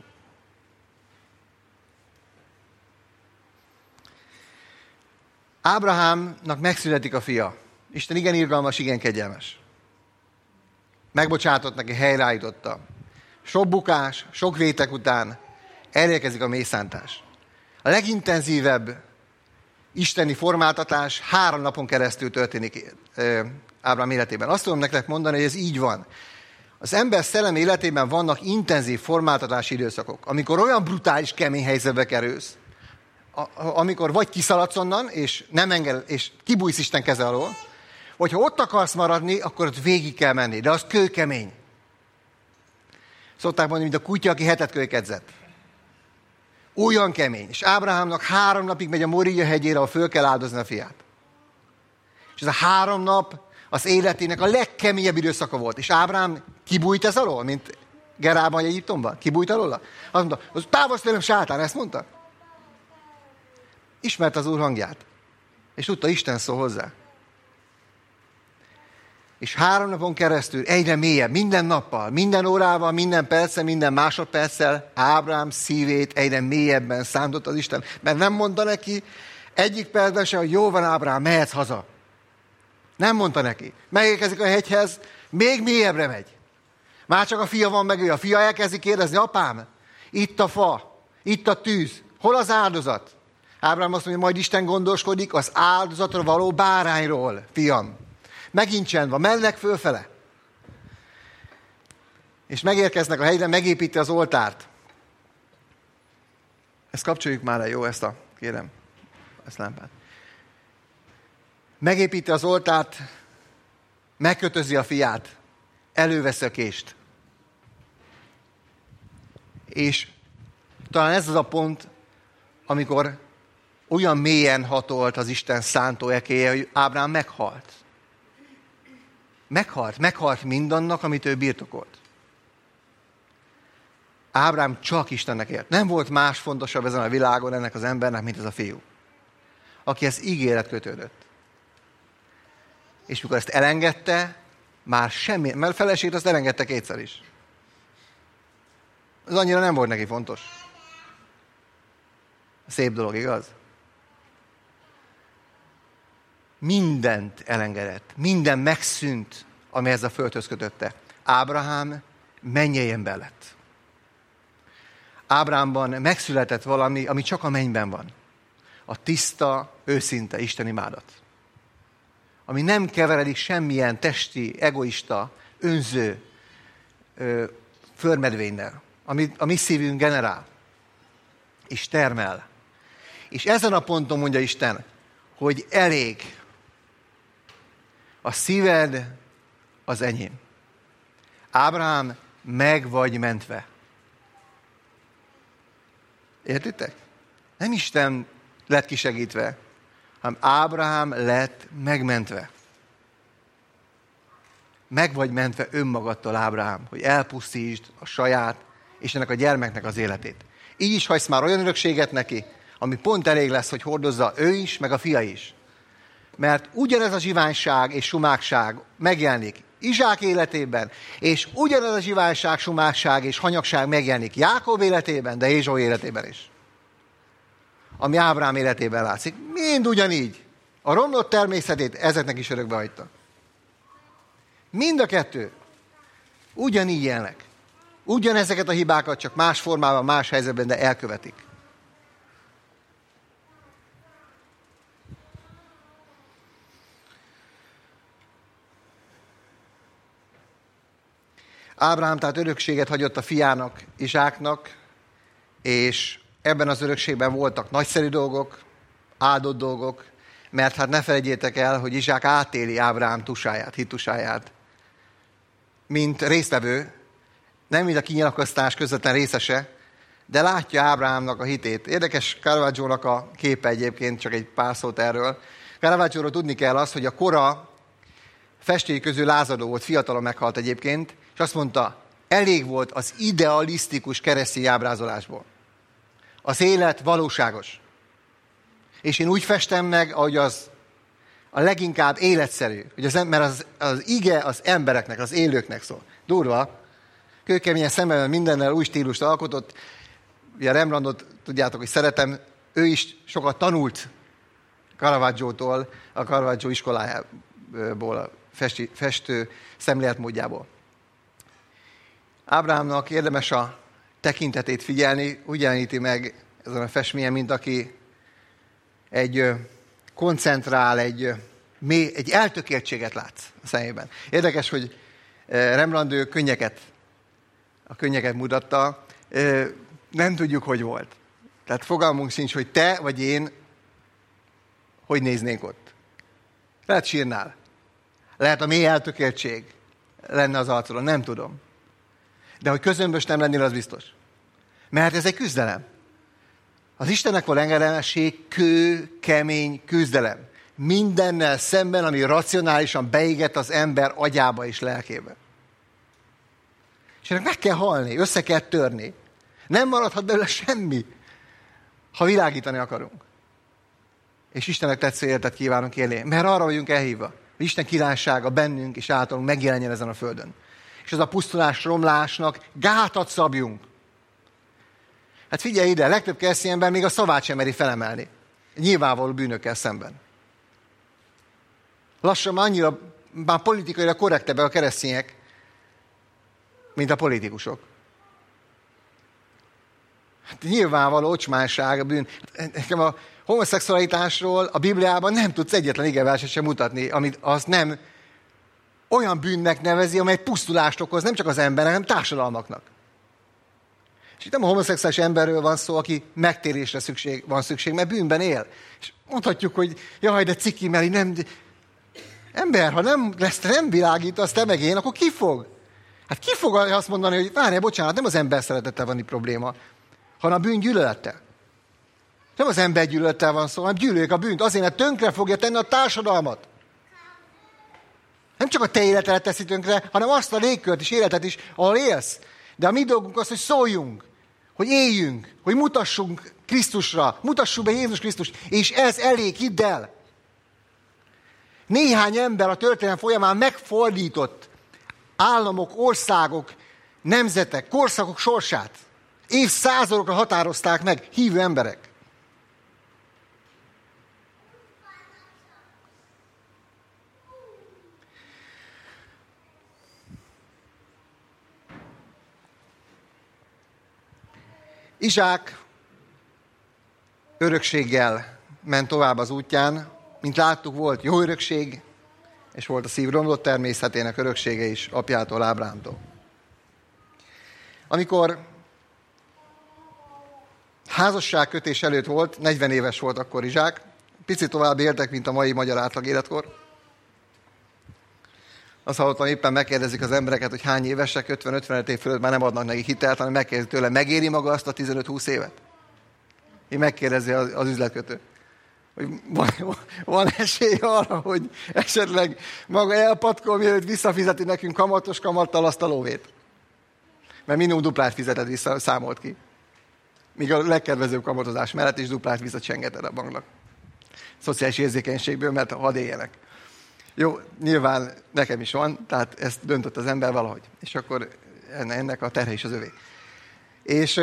Ábrahámnak megszületik a fia. Isten igen irgalmas, igen kegyelmes. Megbocsátott neki, helyreállította. Sok bukás, sok vétek után elérkezik a mélyszántás. A legintenzívebb isteni formáltatás három napon keresztül történik Ábrahám életében. Azt tudom nektek mondani, hogy ez így van. Az ember szellemi életében vannak intenzív formáltatási időszakok, amikor olyan brutális, kemény helyzetbe kerülsz, amikor vagy kiszaladsz onnan, és nem enged, és kibújsz Isten keze alól, vagy ha ott akarsz maradni, akkor ott végig kell menni, de az kőkemény. Szokták mondani, mint a kutya, aki hetet kölykedzett. Olyan kemény. És Ábrahámnak három napig megy a Moria hegyére, ahol föl kell áldozni a fiát. És ez a három nap az életének a legkeményebb időszaka volt. És Ábrahám kibújt ez alól, mint Gerában, Egyiptomban? Kibújt alól? Azt mondta, távozz tőlem, sátán, ezt mondta. Ismerte az Úr hangját. És tudta, Isten szól hozzá. És három napon keresztül egyre mélyebb, minden nappal, minden órával, minden perccel, minden másodperccel Ábrahám szívét egyre mélyebben szántott az Isten. Mert nem mondta neki egyik percben sem, hogy jó van Ábrahám, mehetsz haza. Nem mondta neki. Megérkezik a hegyhez, még mélyebbre megy. Már csak a fia van meg ő. A fia elkezdi kérdezni, apám, itt a fa, itt a tűz, hol az áldozat? Ábrahám azt mondja, hogy majd Isten gondoskodik az áldozatra való bárányról, fiam. Megint csend van, mennek fölfele. És megérkeznek a hegyre, megépíti az oltárt. Ezt kapcsoljuk már el, jó, ezt a, kérem, ezt lámpát. Megépíti az oltárt, megkötözi a fiát, előveszi a kést. És talán ez az a pont, amikor olyan mélyen hatolt az Isten szántó ekéje, hogy Ábrahám meghalt. Meghalt, meghalt mindannak, amit ő birtokolt. Ábrahám csak Istennek élt. Nem volt más fontosabb ezen a világon ennek az embernek, mint ez a fiú, akihez ígéret kötődött. És mikor ezt elengedte, már semmi, mert a feleségét azt elengedte kétszer is. Ez annyira nem volt neki fontos. Szép dolog, igaz? Mindent elengedett, minden megszűnt, amihez a földhöz kötötte. Ábrahám mennyei ember lett. Ábrahámban megszületett valami, ami csak a mennyben van. A tiszta, őszinte Isten imádat. Ami nem keveredik semmilyen testi, egoista, önző ö, förmedvénynel, amit a mi szívünk generál és termel. És ezen a ponton mondja Isten, hogy elég. A szíved az enyém. Ábrahám, meg vagy mentve. Értitek? Nem Isten lett kisegítve, hanem Ábrahám lett megmentve. Meg vagy mentve önmagadtól, Ábrahám, hogy elpusztítsd a saját és ennek a gyermeknek az életét. Így is hagysz már olyan örökséget neki, ami pont elég lesz, hogy hordozza ő is, meg a fia is. Mert ugyanez a zsiványság és sumákság megjelenik Izsák életében, és ugyanez a zsiványság, sumákság és hanyagság megjelenik Jákob életében, de Ézsau életében is. Ami Ábrahám életében látszik. Mind ugyanígy. A romlott természetét ezeknek is örökbe hagyta. Mind a kettő ugyanígy élnek. Ugyanezeket a hibákat, csak más formában, más helyzetben, de elkövetik. Ábrahám tehát örökséget hagyott a fiának, Izsáknak, és ebben az örökségben voltak nagyszerű dolgok, áldott dolgok, mert hát ne felejtjétek el, hogy Izsák átéli Ábrahám tusáját, hittusáját, mint résztvevő, nem mint a kinyilatkoztatás közvetlen részese, de látja Ábrahámnak a hitét. Érdekes Caravaggio-nak a képe egyébként, csak egy pár szót erről. Caravaggio-ról tudni kell azt, hogy a kora festői közül lázadó volt, fiatalon meghalt egyébként, és azt mondta, elég volt az idealisztikus keresztény ábrázolásból. Az élet valóságos. És én úgy festem meg, ahogy az a leginkább életszerű, hogy az, mert az, az ige az embereknek, az élőknek szól. Durva. Kőkeményen szemben mindennel új stílust alkotott. Ugye Rembrandtot tudjátok, hogy szeretem, ő is sokat tanult Caravaggio-tól, a Caravaggio iskolájából, a festi, festő szemléletmódjából. Ábrahámnak érdemes a tekintetét figyelni, úgy jeleníti meg ezen a festményen, mint aki egy koncentrál, egy, mély, egy eltökéltséget látsz a szemében. Érdekes, hogy Rembrandt ő könnyeket, a könnyeket mutatta, nem tudjuk, hogy volt. Tehát fogalmunk sincs, hogy te vagy én hogy néznénk ott. Lehet sírnál. Lehet a mély eltökéltség lenne az arcodon, nem tudom. De hogy közömbös nem lennél, az biztos. Mert ez egy küzdelem. Az Istennek való engedelmesség kő, kemény küzdelem. Mindennel szemben, ami racionálisan beégett az ember agyába és lelkébe. És ennek meg kell halni, össze kell törni. Nem maradhat belőle semmi, ha világítani akarunk. És Istennek tetsző életet kívánunk élni. Mert arra vagyunk elhívva. Isten királysága bennünk és általunk megjelenjen ezen a földön. És az a pusztulás, romlásnak gátat szabjunk. Hát figyelj ide, legtöbb keresztény ember még a szavát sem meri felemelni. Nyilvánvaló bűnökkel szemben. Lassan már annyira, már politikailag korrektebbek a keresztények, mint a politikusok. Hát nyilvánvaló ocsmánság, a bűn. Nekem a homoszexualitásról a Bibliában nem tudsz egyetlen igeverset sem mutatni, amit az nem olyan bűnnek nevezi, amely pusztulást okoz, nem csak az embernek, hanem társadalmaknak. És itt nem a homoszexuális emberről van szó, aki megtérésre szükség, van szükség, mert bűnben él. És mondhatjuk, hogy jaj, de ciki, mert nem... Ember, ha nem lesz, nem világítasz, te meg én, akkor ki fog? Hát ki fog azt mondani, hogy várjál, bocsánat, nem az ember szeretettel van itt probléma, hanem a bűn gyűlölettel. Nem az ember gyűlölettel van szó, hanem gyűlöljük a bűnt. Azért, mert tönkre fogja tenni a társadalmat. Nem csak a te életedet teszi tönkre, hanem azt a légkört és életet is, ahol élsz. De a mi dolgunk az, hogy szóljunk, hogy éljünk, hogy mutassunk Krisztusra, mutassuk be Jézus Krisztust, és ez elég, hidd el. Néhány ember a történelem folyamán megfordított államok, országok, nemzetek, korszakok sorsát. Évszázadokra határozták meg hívő emberek. Izsák örökséggel ment tovább az útján. Mint láttuk, volt jó örökség, és volt a szív romlott természetének öröksége is apjától, Ábrámtól. Amikor házasságkötés előtt volt, negyven éves volt akkor Izsák, picit tovább éltek, mint a mai magyar átlag életkor. Azt hallottam, éppen megkérdezik az embereket, hogy hány évesek, ötven-ötvenöt év fölött már nem adnak nekik hitelt, hanem megkérdezik tőle, megéri maga azt a tizenöt-húsz évet? Én megkérdezi az, az üzletkötő, hogy van, van esély arra, hogy esetleg maga elpatkol, mielőtt visszafizeti nekünk kamatos kamattal azt a lóvét. Mert minimum duplát fizeted vissza, számolt ki. Míg a legkedvezőbb kamatozás mellett is duplát visszacsengeted a banknak. Szociális érzékenységből, mert hadd éljenek. Jó, nyilván nekem is van, tehát ezt döntött az ember valahogy. És akkor ennek a terhe is az övé. És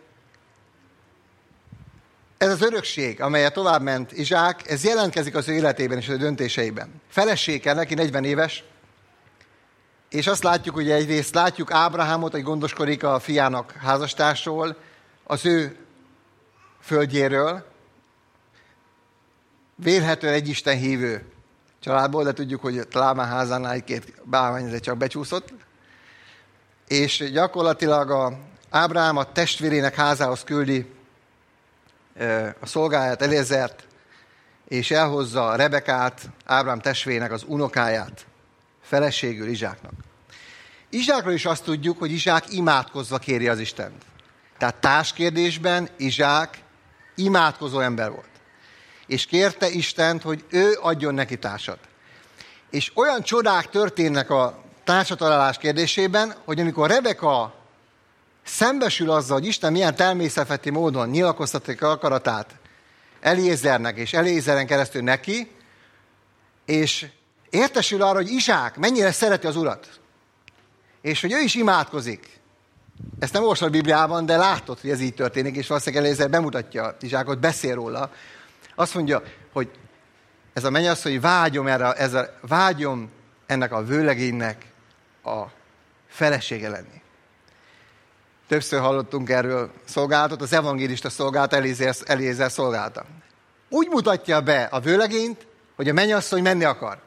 ez az örökség, amelyet tovább ment Izsák, ez jelentkezik az ő életében és a döntéseiben. Felesége neki negyven éves, és azt látjuk, hogy egyrészt látjuk Ábrahámot, hogy gondoskodik a fiának házastársról, az ő földjéről, vélhetően egy Isten hívő családból, de tudjuk, hogy Lámán házánál egy-két bálvány csak becsúszott, és gyakorlatilag a Ábrahám a testvérének házához küldi a szolgáját, Eliezert, és elhozza Rebekát, Ábrahám testvérének az unokáját, feleségül Izsáknak. Izsákról is azt tudjuk, hogy Izsák imádkozva kéri az Istent. Tehát társkérdésben Izsák imádkozó ember volt. És kérte Istent, hogy ő adjon neki társat. És olyan csodák történnek a társatalálás kérdésében, hogy amikor Rebeka szembesül azzal, hogy Isten milyen természetfeletti módon nyilatkoztatik akaratát Eliézernek és Eliézeren keresztül neki, és értesül arra, hogy Izsák mennyire szereti az Urat, és hogy ő is imádkozik. Ezt nem olvasod a Bibliában, de látod, hogy ez így történik, és valószínűleg Eliézer bemutatja Izsákot, beszél róla. Azt mondja, hogy ez a mennyasszony, hogy vágyom, erre, ez a, vágyom ennek a vőlegénynek a felesége lenni. Többször hallottunk erről szolgálatot, az evangélista szolgálata, Eliézer, Eliézer szolgálata. Úgy mutatja be a vőlegényt, hogy a mennyasszony menni akar.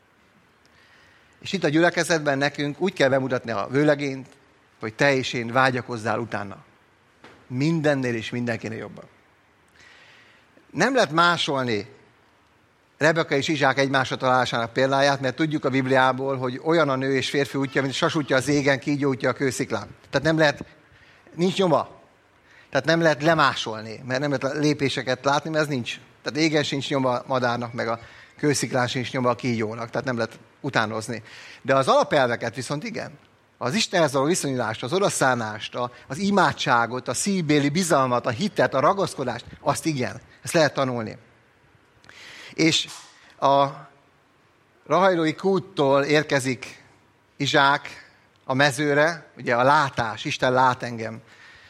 És itt a gyülekezetben nekünk úgy kell bemutatni a vőlegényt, hogy te és én vágyakozzál utána. Mindennél és mindenkinél jobban. Nem lehet másolni Rebeka és Izsák egymásra találásának példáját, mert tudjuk a Bibliából, hogy olyan a nő és férfi útja, mint sas útja az égen, kígyó útja a kősziklán. Tehát nem lehet, nincs nyoma. Tehát nem lehet lemásolni, mert nem lehet lépéseket látni, mert ez nincs. Tehát égen sincs nyoma madárnak, meg a kősziklán sincs nyoma a kígyónak, tehát nem lehet utánozni. De az alapelveket viszont igen. Az Istenhez való viszonyulást, az odaszánást, az imádságot, a szívbéli bizalmat, a hitet, a ragaszkodást, azt igen. Ezt lehet tanulni. És a Rahajlói kúttól érkezik Izsák a mezőre, ugye a látás, Isten lát engem.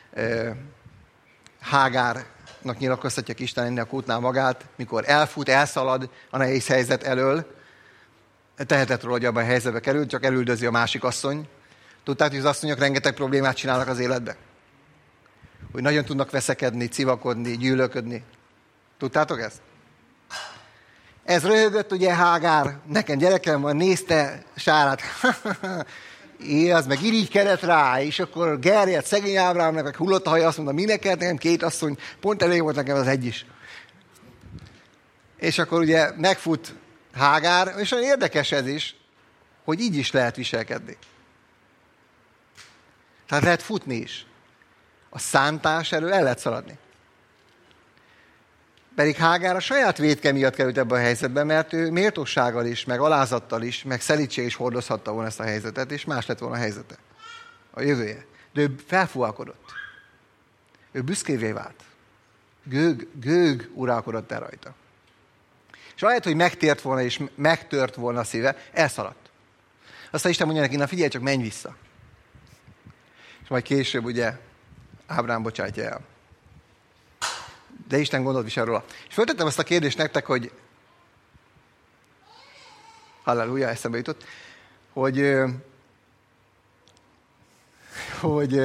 Hágárnak nyilatkoztatja Isten ennél a kútnál magát, mikor elfut, elszalad a nehéz helyzet elől, tehetett róla, hogy abban a helyzetbe került, csak elüldözi a másik asszony. Tudták, hogy az asszonyok rengeteg problémát csinálnak az életbe? Hogy nagyon tudnak veszekedni, civakodni, gyűlölködni. Tudtátok ezt? Ez röhögött ugye Hágár, nekem gyerekem van, nézte Sárát, é, az meg irigykedett rá, és akkor gerjedt szegény Ábrámnak, meg hullott a haja, azt mondta, mi neked, nekem két asszony, pont elég volt nekem az egy is. És akkor ugye megfut Hágár, és olyan érdekes ez is, hogy így is lehet viselkedni. Tehát lehet futni is. A szántás elől el lehet szaladni. Pedig Hágár a saját vétke miatt került ebbe a helyzetbe, mert ő méltósággal is, meg alázattal is, meg szelítség is hordozhatta volna ezt a helyzetet, és más lett volna a helyzete, a jövője. De ő felfúvalkodott. Ő büszkévé vált. Gőg, gőg uralkodott el rajta. És ahelyett, hogy megtért volna, és megtört volna a szíve, elszaladt. Aztán Isten mondja neki, na figyelj, csak menj vissza. És majd később ugye Ábrám bocsátja el. De Isten gondot visel róla. És föltettem azt a kérdést nektek, hogy halleluja, eszembe jutott, hogy hogy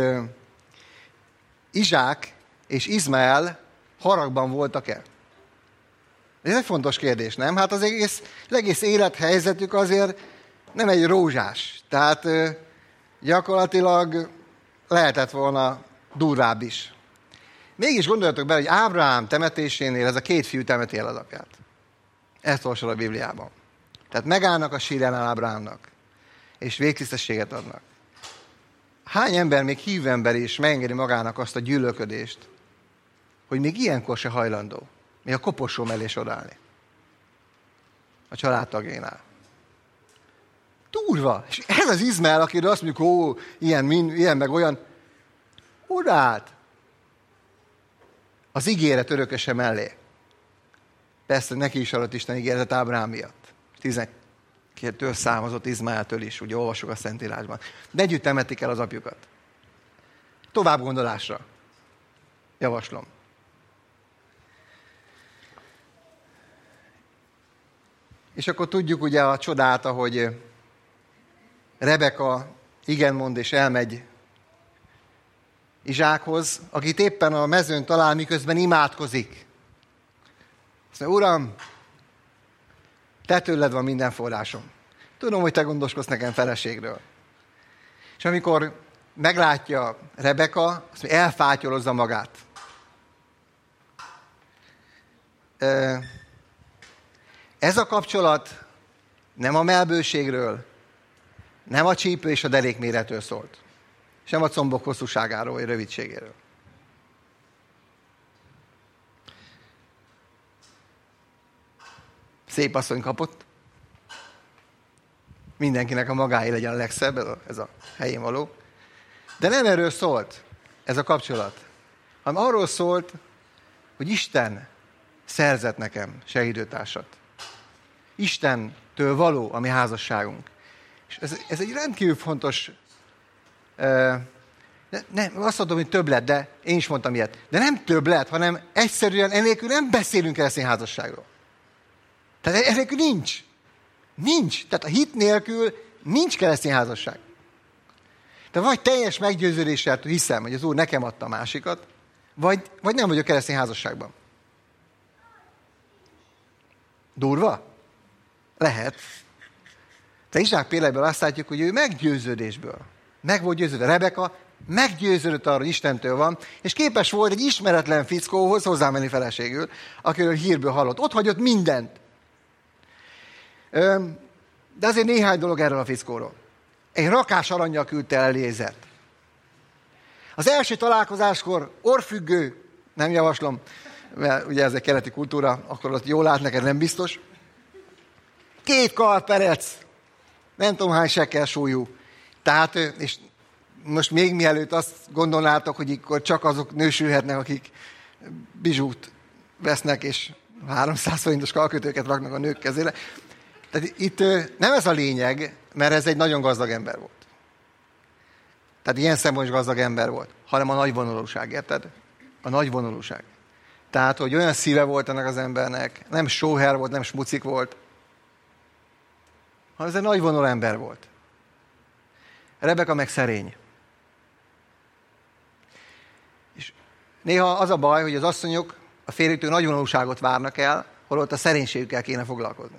Izsák és Izmael haragban voltak-e? Ez egy fontos kérdés, nem? Hát az egész, az egész élethelyzetük azért nem egy rózsás. Tehát gyakorlatilag lehetett volna durvább is. Mégis gondoljatok bele, hogy Ábrahám temetésénél ez a két fiú temeti el az apját. Ezt olvasol a Bibliában. Tehát megállnak a sírjánál Ábrahámnak, és végtisztességet adnak. Hány ember, még hívő ember is megengedi magának azt a gyűlölködést, hogy még ilyenkor se hajlandó, még a koporsó mellé odállni. A családtagjainál. Durva! És ez az Izmael, akiről azt mondjuk, ó, ilyen, ilyen meg olyan, odaállt. Az ígéret örököse mellé. Persze neki is adott Isten ígéretet Ábrahám miatt. tizenkettőtől számozott Izmaeltől is, ugye olvasok a Szentírásban. De együtt temetik el az apjukat. Tovább gondolásra. Javaslom. És akkor tudjuk ugye a csodát, ahogy Rebeka igen mond és elmegy Izsákhoz, akit éppen a mezőn talál, miközben imádkozik. Azt mondja, Uram, te tőled van minden forrásom. Tudom, hogy te gondoskodsz nekem feleségről. És amikor meglátja Rebeka, azt mondja, elfátyolozza magát. Ez a kapcsolat nem a mellbőségről, nem a csípő és a derék méretről szólt. Sem a combok hosszúságáról vagy rövidségéről. Szép asszony kapott. Mindenkinek a magáé legyen a legszebb, ez a, ez a helyén való. De nem erről szólt ez a kapcsolat, hanem arról szólt, hogy Isten szerzett nekem segítőtársat. Istentől való a mi házasságunk. És ez, ez egy rendkívül fontos, uh, nem, azt mondom, hogy többlet, de én is mondtam ilyet. De nem többlet, hanem egyszerűen enélkül nem beszélünk keresztény házasságról. Tehát enélkül nincs. Nincs. Tehát a hit nélkül nincs keresztény házasság. Tehát vagy teljes meggyőződéssel hiszem, hogy az Úr nekem adta a másikat, vagy, vagy nem vagyok keresztény házasságban. Durva? Lehet. De Izsák például azt látjuk, hogy ő meggyőződésből. Meg volt győződve. Rebeka meggyőződött arra, hogy Istentől van, és képes volt egy ismeretlen fickóhoz hozzámenni feleségül, akiről hírből hallott. Ott hagyott mindent. De azért néhány dolog erről a fickóról. Egy rakás arannyal küldte el Eliézert. Az első találkozáskor orrfüggő, nem javaslom, mert ugye ez egy keleti kultúra, akkor ott jól lát neked, nem biztos. Két kalperec, nem tudom hány sekkel súlyú. Tehát, és most még mielőtt azt gondolnátok, hogy akkor csak azok nősülhetnek, akik bizsút vesznek, és háromszáz forintos kalkötőket raknak a nők kezére. Tehát itt nem ez a lényeg, mert ez egy nagyon gazdag ember volt. Tehát ilyen szempontból gazdag ember volt, hanem a nagyvonalúság, érted? A nagyvonalúság. Tehát, hogy olyan szíve volt ennek az embernek, nem sóher volt, nem smucik volt, hanem ez egy nagyvonalú ember volt. Rebeka meg szerény. És néha az a baj, hogy az asszonyok a férjüktől nagyvonalúságot várnak el, holott a szerénységükkel kéne foglalkozni.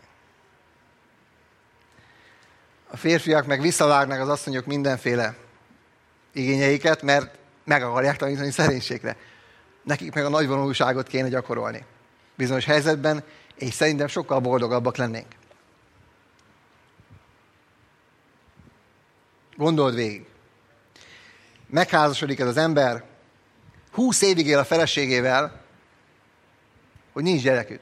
A férfiak meg visszavágnak az asszonyok mindenféle igényeiket, mert meg akarják tanítani szerénységre. Nekik meg a nagyvonalúságot kéne gyakorolni. Bizonyos helyzetben, és szerintem sokkal boldogabbak lennénk. Gondold végig. Megházasodik ez az ember, húsz évig él a feleségével, hogy nincs gyerekük.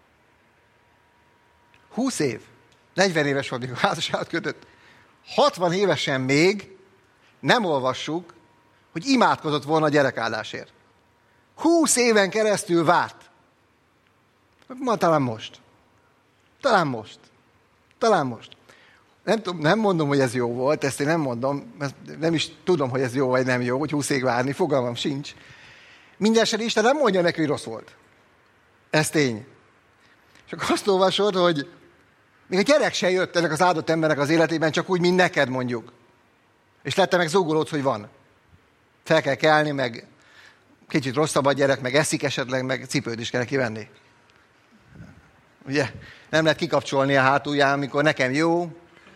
húsz év. negyven éves volt, mikor házasságot kötött. hatvan évesen még nem olvassuk, hogy imádkozott volna a gyerekáldásért. húsz éven keresztül várt. Ma talán most. Talán most. Talán most. Nem, tudom, nem mondom, hogy ez jó volt, ezt én nem mondom, nem is tudom, hogy ez jó vagy nem jó, hogy húsz évig várni, fogalmam sincs. Mindenesetre Isten nem mondja neki, hogy rossz volt. Ez tény. És akkor azt olvasod, hogy még a gyerek se jött ennek az áldott embernek az életében, csak úgy, mint neked mondjuk. És lette meg zúgolódsz, hogy van. Fel kell kelni, meg kicsit rosszabb a gyerek, meg eszik esetleg, meg cipőt is kell kivenni. Ugye? Nem lehet kikapcsolni a hátulján, amikor nekem jó,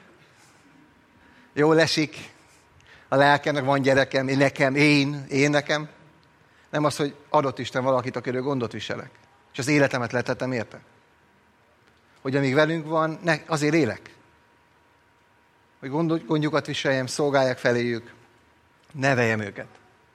jól esik, a lelkemnek van gyerekem, én nekem, én, én nekem. Nem az, hogy adott Isten valakit, akiről gondot viselek. És az életemet letettem érte. Hogy amíg velünk van, ne, azért élek. Hogy gondjukat viseljem, szolgáljak feléjük, neveljem őket.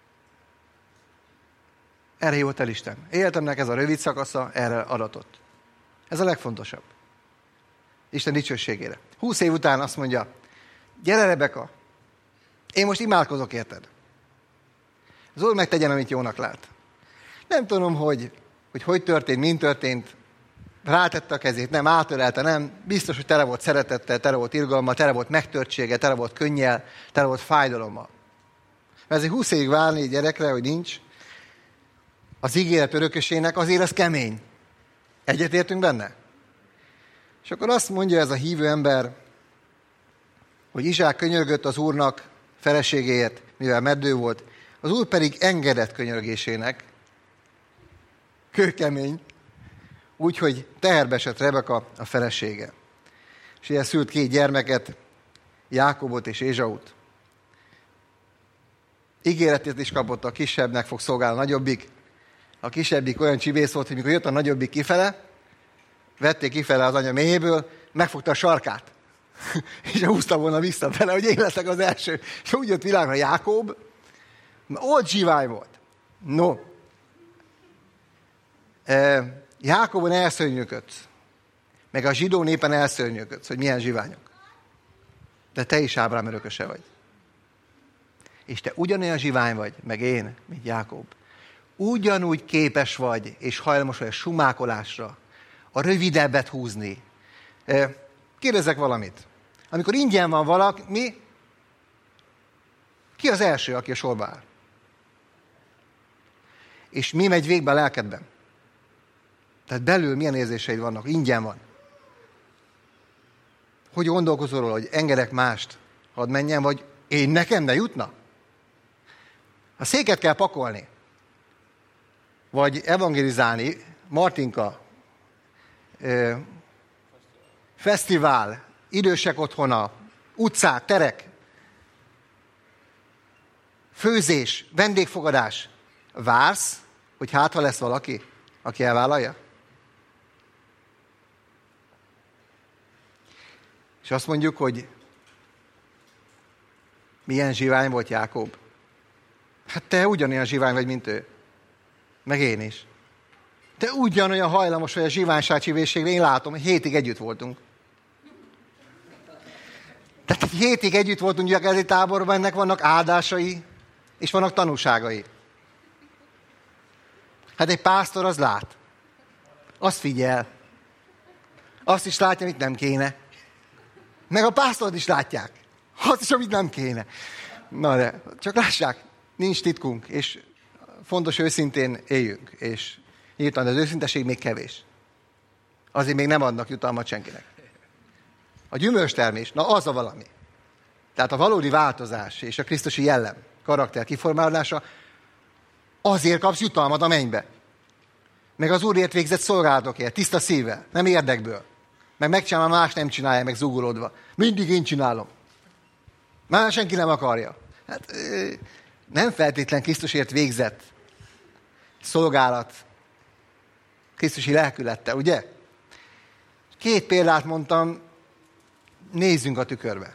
Erre hívott el Isten. Életemnek ez a rövid szakasza, erre adatott. Ez a legfontosabb. Isten dicsőségére. Húsz év után azt mondja, gyere Rebeka, én most imádkozok érted. Az Úr megtegyen, amit jónak lát. Nem tudom, hogy hogy, hogy történt, mint történt, rátette a kezét, nem, átörelte, nem, biztos, hogy tele volt szeretettel, tele volt irgalommal, tele volt megtörtsége, tele volt könnyel, tele volt fájdalommal. Mert ezért húsz évig várni egy gyerekre, hogy nincs, az ígéret örökösének, azért ez kemény. Egyetértünk benne? És akkor azt mondja ez a hívő ember, hogy Izsák könyörgött az Úrnak feleségéért, mivel meddő volt, az Úr pedig engedett könyörgésének, kőkemény, úgyhogy teherbe esett Rebeka a felesége. És ilyen szült két gyermeket, Jákobot és Ézsaut. Ígéretét is kapott, a kisebbnek fog szolgálni a nagyobbik. A kisebbik olyan csibész volt, hogy mikor jött a nagyobbik kifele, vették kifele az anya méhéből, megfogta a sarkát. És húzta volna vissza vele, hogy én leszek az első. És úgy jött világra Jákob, ott zsivány volt. No. E, Jákobon elszörnyűködsz. Meg a zsidó népen elszörnyűködsz, hogy milyen zsiványok. De te is Ábrám örököse vagy. És te ugyanolyan zsivány vagy, meg én, mint Jákob. Ugyanúgy képes vagy, és hajlamos vagy a sumákolásra, a rövidebbet húzni. Kérdezzek valamit. Amikor ingyen van valaki, mi? Ki az első, aki a sorba áll? És mi megy végbe a lelkedben? Tehát belül milyen érzéseid vannak? Ingyen van. Hogy gondolkozol róla, hogy engedek mást, hadd menjen, vagy én nekem ne jutna? A széket kell pakolni. Vagy evangelizálni, Martinka, ö, fesztivál, idősek otthona, utcák, terek, főzés, vendégfogadás. Vársz, hogy hát, ha lesz valaki, aki elvállalja? És azt mondjuk, hogy milyen zsivány volt Jákob. Hát te ugyanolyan zsivány vagy, mint ő. Meg én is. Te ugyanolyan hajlamos vagy a zsiványságcsívészségre, én látom, hétig együtt voltunk. Tehát egy hétig együtt voltunk gyülekezeti táborban, ennek vannak áldásai, és vannak tanúságai. Hát egy pásztor az lát. Azt figyel. Azt is látja, amit nem kéne. Meg a pásztort is látják. Azt is, amit nem kéne. Na de, csak lássák, nincs titkunk, és fontos őszintén éljünk, és nyíltan, az őszinteség még kevés. Azért még nem adnak jutalmat senkinek. A gyümölcstermés, na az a valami. Tehát a valódi változás és a krisztusi jellem, karakter kiformálása, azért kapsz jutalmat a mennybe. Meg az Úrért végzett szolgálatokért, tiszta szívvel, nem érdekből. Meg megcsinálom, más nem csinálja, meg zúgolódva. Mindig én csinálom. Már senki nem akarja. Hát nem feltétlen Krisztusért végzett szolgálat krisztusi lelkülettel, ugye? Két példát mondtam, nézzünk a tükörbe.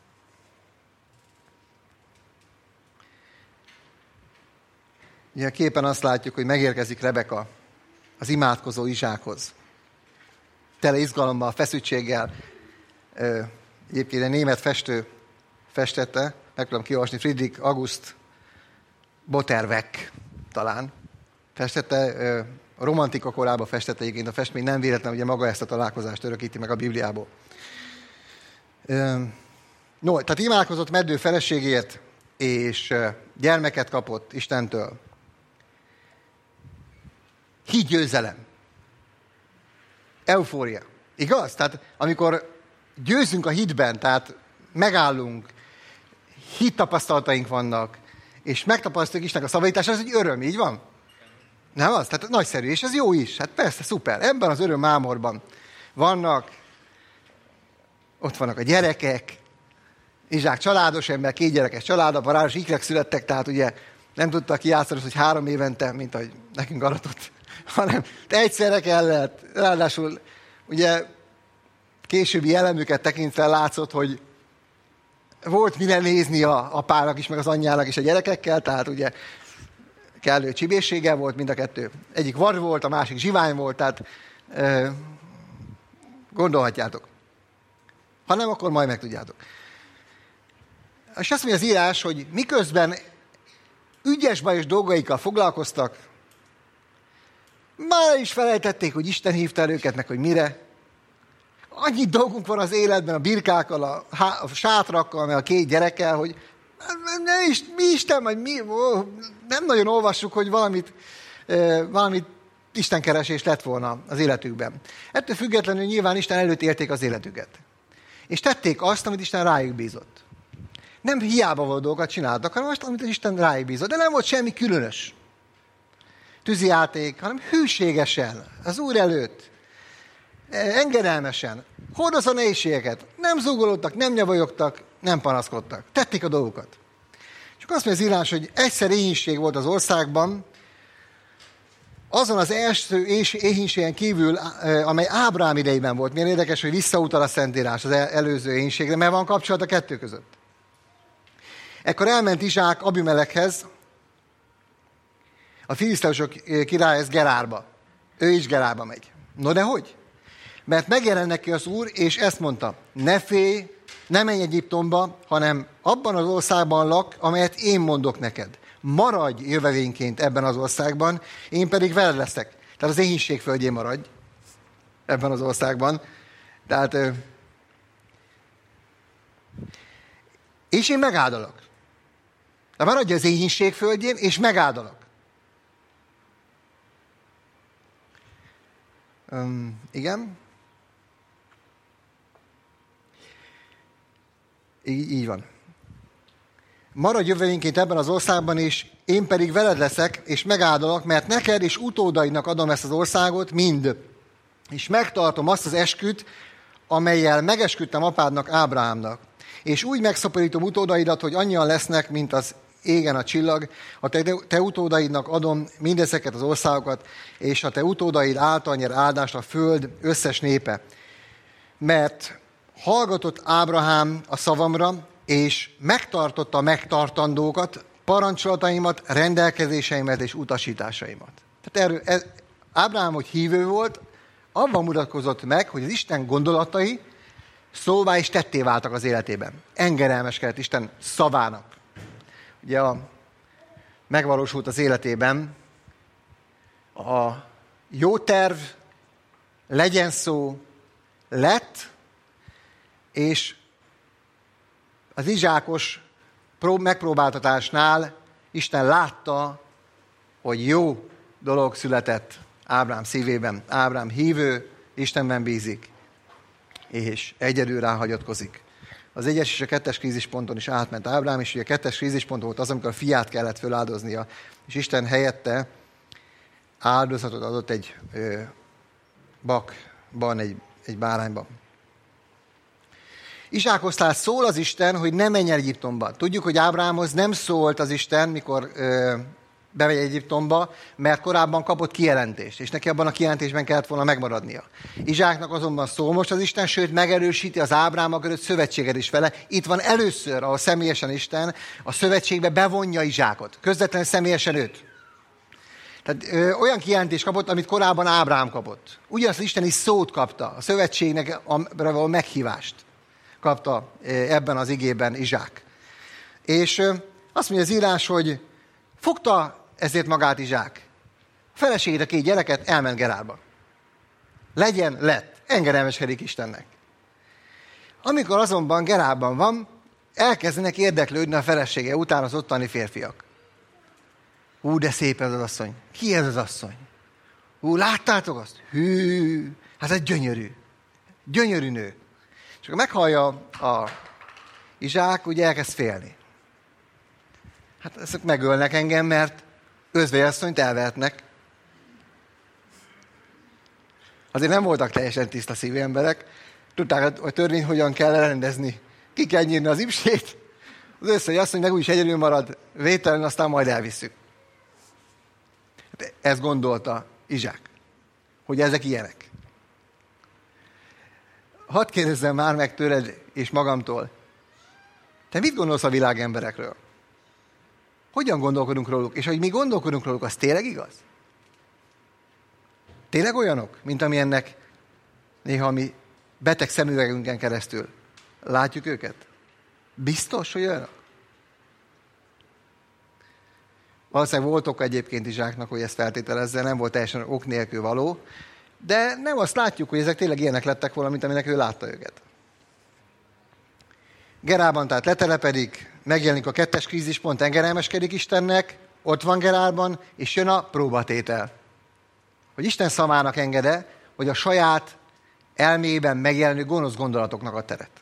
Ugye a képen azt látjuk, hogy megérkezik Rebeka az imádkozó Izsákhoz. Tele izgalommal, feszültséggel. Egyébként egy német festő festette, meg tudom kiolvasni, Friedrich August Botterweck talán. Festette, a romantika korában festette egyébként a festmény, nem véletlen, ugye maga ezt a találkozást örökíti meg a Bibliából. No, tehát imádkozott meddő feleségért, és gyermeket kapott Istentől. Hídgyőzelem. Eufória. Igaz? Tehát amikor győzünk a hitben, tehát megállunk, hittapasztalataink vannak, és megtapasztaljuk Istennek a szabadítását, ez egy öröm, így van? Nem az? Tehát nagyszerű, és ez jó is. Hát persze, szuper. Ebben az öröm mámorban vannak, ott vannak a gyerekek, Izsák családos ember, két gyerekes család, a paráros ikrek születtek, tehát ugye nem tudtak kijátszani, hogy három évente, mint ahogy nekünk aratott, hanem egyszerre kellett. Ráadásul ugye későbbi jellemüket tekintve látszott, hogy volt mire nézni a apának is, meg az anyjának is a gyerekekkel, tehát ugye kellő csibészséggel volt mind a kettő. Egyik vad volt, a másik zsivány volt, tehát e, gondolhatjátok. Ha nem, akkor majd megtudjátok. És azt mondja az írás, hogy miközben ügyes bajos dolgaikkal foglalkoztak, már is felejtették, hogy Isten hívta el őket, meg hogy mire. Annyi dolgunk van az életben, a birkákkal, a, a sátrakkal, meg a két gyerekkel, hogy ne is, mi Isten, vagy mi, ó, nem nagyon olvassuk, hogy valamit, e, valamit istenkeresés lett volna az életükben. Ettől függetlenül nyilván Isten előtt élték az életüket. És tették azt, amit Isten rájuk bízott. Nem hiába való dolgokat csináltak, hanem azt, amit az Isten rájuk bízott. De nem volt semmi különös tűzijáték, hanem hűségesen, az Úr előtt, engedelmesen, hordozva a nehézségeket. Nem zúgolódtak, nem nyavajogtak, nem panaszkodtak. Tették a dolgokat. Csak azt mondja az írás, hogy egyszer éhínség volt az országban, azon az első éhínségen kívül, amely Ábrahám idejében volt. Milyen érdekes, hogy visszautal a Szentírás az előző éhínségre, mert van kapcsolat a kettő között. Ekkor elment Izsák Abimelekhez, a filiszteusok királyhoz Gerárba. Ő is Gerárba megy. No de hogy? Mert megjelent neki az Úr, és ezt mondta, ne félj, ne menj Egyiptomba, hanem abban az országban lak, amelyet én mondok neked. Maradj jövevényként ebben az országban, én pedig veled leszek. Tehát az éhínség földjén maradj ebben az országban. Tehát, és én megáldalak. De maradj az éhínség földjén, és megáldalak. Um, igen. Így, így van. Maradj jövőinként ebben az országban is, én pedig veled leszek, és megáldalak, mert neked és utódaidnak adom ezt az országot mind. És megtartom azt az esküt, amellyel megesküdtem apádnak, Ábrahámnak. És úgy megszaporítom utódaidat, hogy annyian lesznek, mint az égen a csillag, a te, te utódaidnak adom mindezeket az országokat, és a te utódaid által nyer áldást a föld összes népe. Mert hallgatott Ábrahám a szavamra, és megtartotta a megtartandókat, parancsolataimat, rendelkezéseimet és utasításaimat. Tehát erről, ez, Ábrahám, hogy hívő volt, abban mutatkozott meg, hogy az Isten gondolatai szóvá és tetté váltak az életében. Engedelmeskedett Isten szavának. Ugye a, megvalósult az életében a jó terv, legyen szó, lett, és az izsákos megpróbáltatásnál Isten látta, hogy jó dolog született Ábrahám szívében. Ábrahám hívő, Istenben bízik, és egyedül ráhagyatkozik. Az egyes és a kettes krízisponton is átment Ábrahám, és ugye a kettes krízispont volt az, amikor a fiát kellett föláldoznia, és Isten helyette áldozatot adott egy ö, bakban, egy, egy bárányban. Izsákhoz tehát szól az Isten, hogy ne menj el Egyiptomba. Tudjuk, hogy Ábrahámhoz nem szólt az Isten, mikor ö, bemegy Egyiptomba, mert korábban kapott kijelentést, és neki abban a kijelentésben kellett volna megmaradnia. Izsáknak azonban szól most az Isten, sőt megerősíti az Ábrahámmal kötött szövetséget is vele. Itt van először, ahol személyesen Isten a szövetségbe bevonja Izsákot, közvetlenül személyesen őt. Tehát ö, olyan kijelentést kapott, amit korábban Ábrahám kapott. Ugyanazt az Isten is szót kapta, a szövetségnek a meghívást kapta ebben az igében Izsák. És ö, azt mondja az írás, hogy fogta ezért magát Izsák. A feleségét, a két gyereket elment Gerárba. Legyen, lett. Engedelmeskedik Istennek. Amikor azonban Gerárban van, elkezdenek érdeklődni a felesége után az ottani férfiak. Hú, de szép ez az asszony. Ki ez az asszony? Hú, láttátok azt? Hű, hát ez gyönyörű. Gyönyörű nő. És akkor meghallja a Izsák, ugye elkezd félni. Hát ezek megölnek engem, mert özvegyasszonyt elvehetnek. Azért nem voltak teljesen tiszta szívű emberek. Tudták, hogy törvény hogyan kell rendezni. Ki kell nyírni az ipsét, az özvegyasszony meg úgyis egyedül marad, vételen, aztán majd elvisszük. Hát ezt gondolta Izsák, hogy ezek ilyenek. Hadd kérdezzem már meg tőled és magamtól, te mit gondolsz a világ emberekről? Hogyan gondolkodunk róluk? És hogy mi gondolkodunk róluk, az tényleg igaz? Tényleg olyanok, mint amilyennek néha mi beteg szemüvegünkön keresztül látjuk őket? Biztos, hogy olyanok? Valószínűleg volt oka egyébként Izsáknak, hogy ezt feltételezze, nem volt teljesen ok nélkül való, de nem azt látjuk, hogy ezek tényleg ilyenek lettek volna, mint aminek ő látta őket. Gerárban tehát letelepedik, megjelenik a kettes krízispont, engedelmeskedik Istennek, ott van Gerárban, és jön a próbatétel. Hogy Isten szavának engede, hogy a saját elméjében megjelenő gonosz gondolatoknak a teret.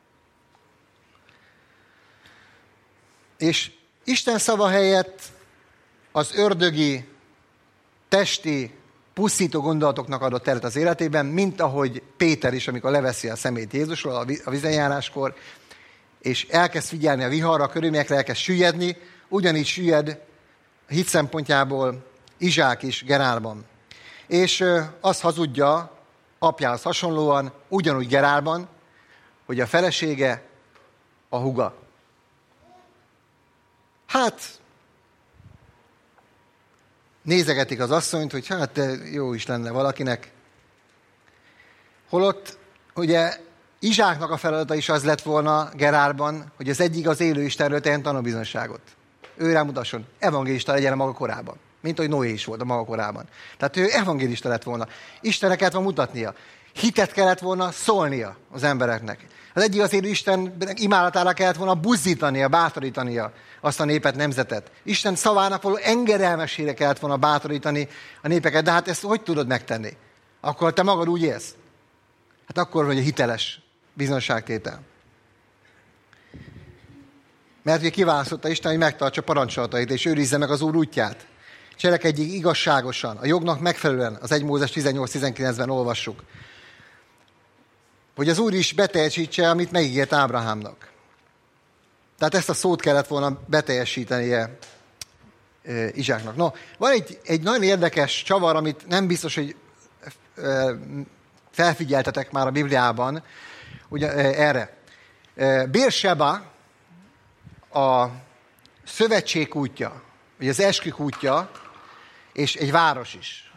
És Isten szava helyett az ördögi, testi, pusztító gondolatoknak adott teret az életében, mint ahogy Péter is, amikor leveszi a szemét Jézusról a vizenjáráskor, és elkezd figyelni a viharra, a körülményekre, elkezd süllyedni, ugyanígy süllyed a hit szempontjából Izsák is Gerárban. És azt hazudja apjához hasonlóan, ugyanúgy Gerárban, hogy a felesége a húga. Hát, nézegetik az asszonyt, hogy hát de jó is lenne valakinek. Holott, ugye, Izsáknak a feladata is az lett volna Gerárban, hogy az egyik az élő Istenről tegyen tanúbizonyságot. Ő rámutasson, evangélista legyen a maga korában. Mint ahogy Noé is volt a maga korában. Tehát ő evangélista lett volna. Istennek kellett volna mutatnia. Hitet kellett volna szólnia az embereknek. Az egyik az élő Isten imádatára kellett volna buzdítania, bátorítania azt a népet, nemzetet. Isten szavának való engedelmességre kellett volna bátorítani a népeket. De hát ezt hogy tudod megtenni? Akkor te magad úgy élsz? Hát akkor vagy a hiteles bizonságtétel. Mert ugye kiválasztotta Isten, hogy megtartsa parancsolatait, és őrizze meg az Úr útját. Cselekedjék igazságosan, a jognak megfelelően, az egy Mózes tizennyolc tizenkilencben olvassuk. Hogy az Úr is beteljesítse, amit megígért Ábrahámnak. Tehát ezt a szót kellett volna beteljesítenie e, Izsáknak. No, van egy, egy nagyon érdekes csavar, amit nem biztos, hogy e, felfigyeltetek már a Bibliában, ugye, erre. Bérseba a szövetség kútja, vagy az eskü kútja, és egy város is.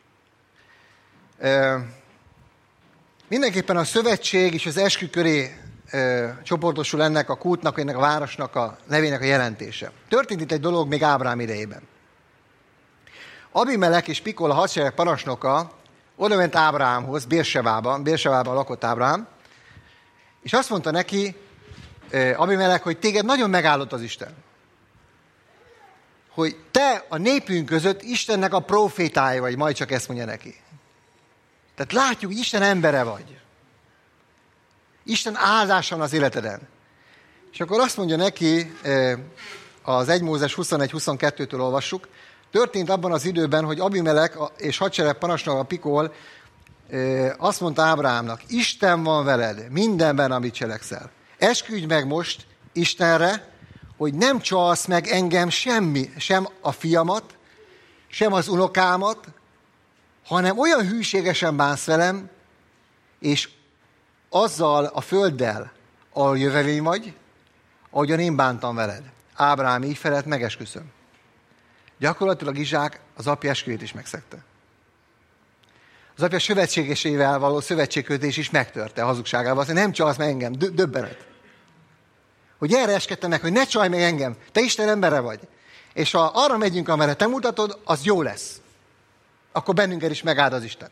Mindenképpen a szövetség és az eskü köré csoportosul ennek a kútnak, ennek a városnak a nevének a jelentése. Történt itt egy dolog még Ábrám idejében. Abimelek és Pikol, a hadsereg parancsnoka oda ment Ábrahámhoz, Bérsebában, Bérsebában lakott Ábrám, és azt mondta neki, Abimelek, hogy téged nagyon megállott az Isten. Hogy te a népünk között Istennek a profétája vagy, majd csak ezt mondja neki. Tehát látjuk, hogy Isten embere vagy. Isten áldása van az életeden. És akkor azt mondja neki, az egy Mózes huszonegy huszonkettőtől olvassuk, történt abban az időben, hogy Abimelek és hadsereg parancsnoka Pikol azt mondta Ábrahámnak, Isten van veled mindenben, amit cselekszel. Esküdj meg most Istenre, hogy nem csalsz meg engem semmi, sem a fiamat, sem az unokámat, hanem olyan hűségesen bánsz velem, és azzal a földdel, ahol jövevény vagy, ahogyan én bántam veled. Ábrahám így felelt, megesküszöm. Gyakorlatilag Izsák az apja esküjét is megszegte. Az apja szövetségesével való szövetségkötés is megtörte a hazugságával. Azt nem csalsz meg engem, döbbenet. Hogy erre eskedtem meg, hogy ne csalj meg engem, te Isten embere vagy. És ha arra megyünk, amerre te mutatod, az jó lesz. Akkor bennünket is megáld az Isten.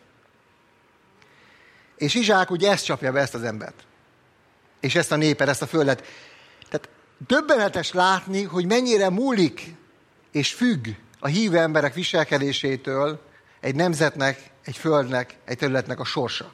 És Izsák ugye ezt csapja be, ezt az embert. És ezt a népet, ezt a földet. Tehát döbbenetes látni, hogy mennyire múlik és függ a hívő emberek viselkedésétől egy nemzetnek, egy földnek, egy területnek a sorsa.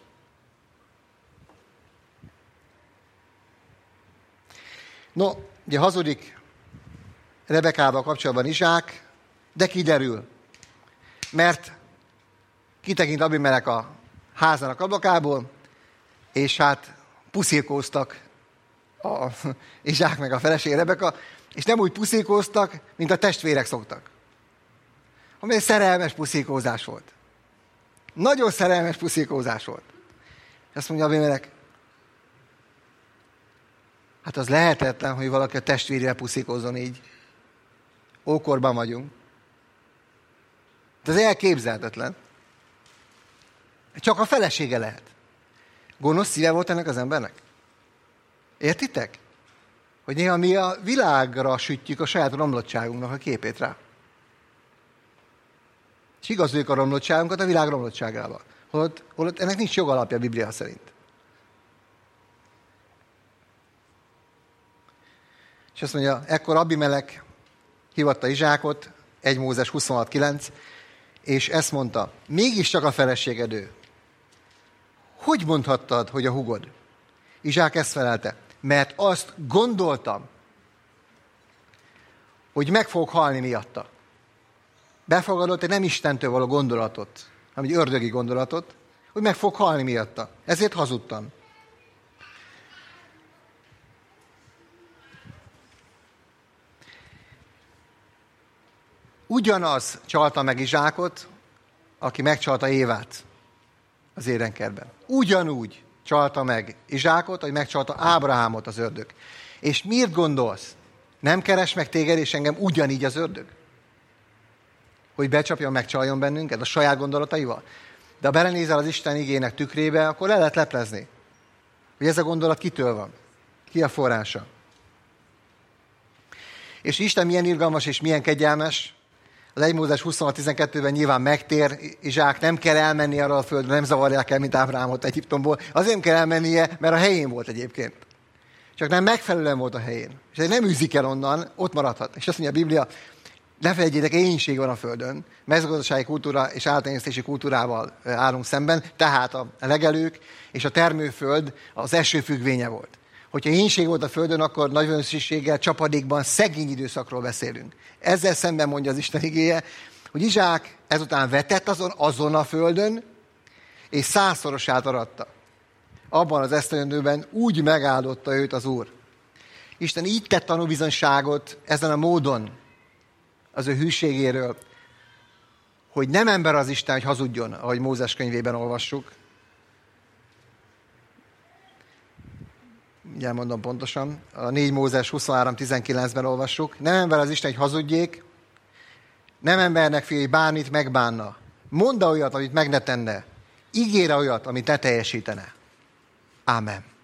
No, ugye hazudik Rebekával kapcsolatban Izsák, de kiderül, mert kitekint Abimelek a házának ablakából, és hát puszilkóztak a Izsák meg a felesége Rebeka, és nem úgy puszilkóztak, mint a testvérek szoktak. Ami egy szerelmes puszilkózás volt. Nagyon szerelmes puszilkózás volt. És azt mondja Abimelek, hát az lehetetlen, hogy valaki a testvérére puszilkózzon így. Ókorban vagyunk. De ez elképzelhetetlen. Csak a felesége lehet. Gonosz szíve volt ennek az embernek? Értitek? Hogy néha mi a világra sütjük a saját romlottságunknak a képét rá. És igazoljuk a romlottságunkat a világ romlottságával. Holott, holott ennek nincs jogalapja a Biblia szerint. És azt mondja, ekkor Abimelek hívatta Izsákot, egy Mózes huszonhat kilenc, és ezt mondta, mégiscsak a feleséged ő. Hogy mondhattad, hogy a hugod? Izsák ezt felelte, mert azt gondoltam, hogy meg fogok halni miatta. Befogadott egy nem Istentől való gondolatot, hanem egy ördögi gondolatot, hogy meg fogok halni miatta. Ezért hazudtam. Ugyanaz csalta meg Izsákot, aki megcsalta Évát az édenkertben. Ugyanúgy csalta meg Izsákot, hogy megcsalta Ábrahámot az ördög. És miért gondolsz? Nem keres meg téged és engem ugyanígy az ördög? Hogy becsapjon, megcsaljon bennünket a saját gondolataival? De ha belenézel az Isten igének tükrébe, akkor le lehet leplezni. Hogy ez a gondolat kitől van? Ki a forrása? És Isten milyen irgalmas és milyen kegyelmes, az egy Mózes huszonhat tizenkettőben nyilván megtér Izsák, nem kell elmenni arra a földre, nem zavarják el, mint Ábrahámot Egyiptomból. Azért nem kell elmennie, mert a helyén volt egyébként. Csak nem megfelelően volt a helyén. És nem űzik el onnan, ott maradhat. És azt mondja a Biblia, ne felejtjétek, éhínség van a földön, mezőgazdasági kultúra és állattenyésztési kultúrával állunk szemben, tehát a legelők és a termőföld az eső függvénye volt. Hogyha éhínség volt a földön, akkor nagy valószínűséggel csapadékban szegény időszakról beszélünk. Ezzel szemben mondja az Isten igéje, hogy Izsák ezután vetett azon, azon a földön, és százszorosát aratta. Abban az esztendőben úgy megáldotta őt az Úr. Isten így tett tanúbizonyságot ezen a módon az ő hűségéről, hogy nem ember az Isten, hogy hazudjon, ahogy Mózes könyvében olvassuk, mindjárt mondom pontosan, a négy Mózes huszonhárom tizenkilencben olvassuk. Nem ember az Isten, hogy hazudjék, nem embernek fiai bármit megbánna. Mondd olyat, amit meg ne tenne. Ígére olyat, amit ne teljesítene. Ámen.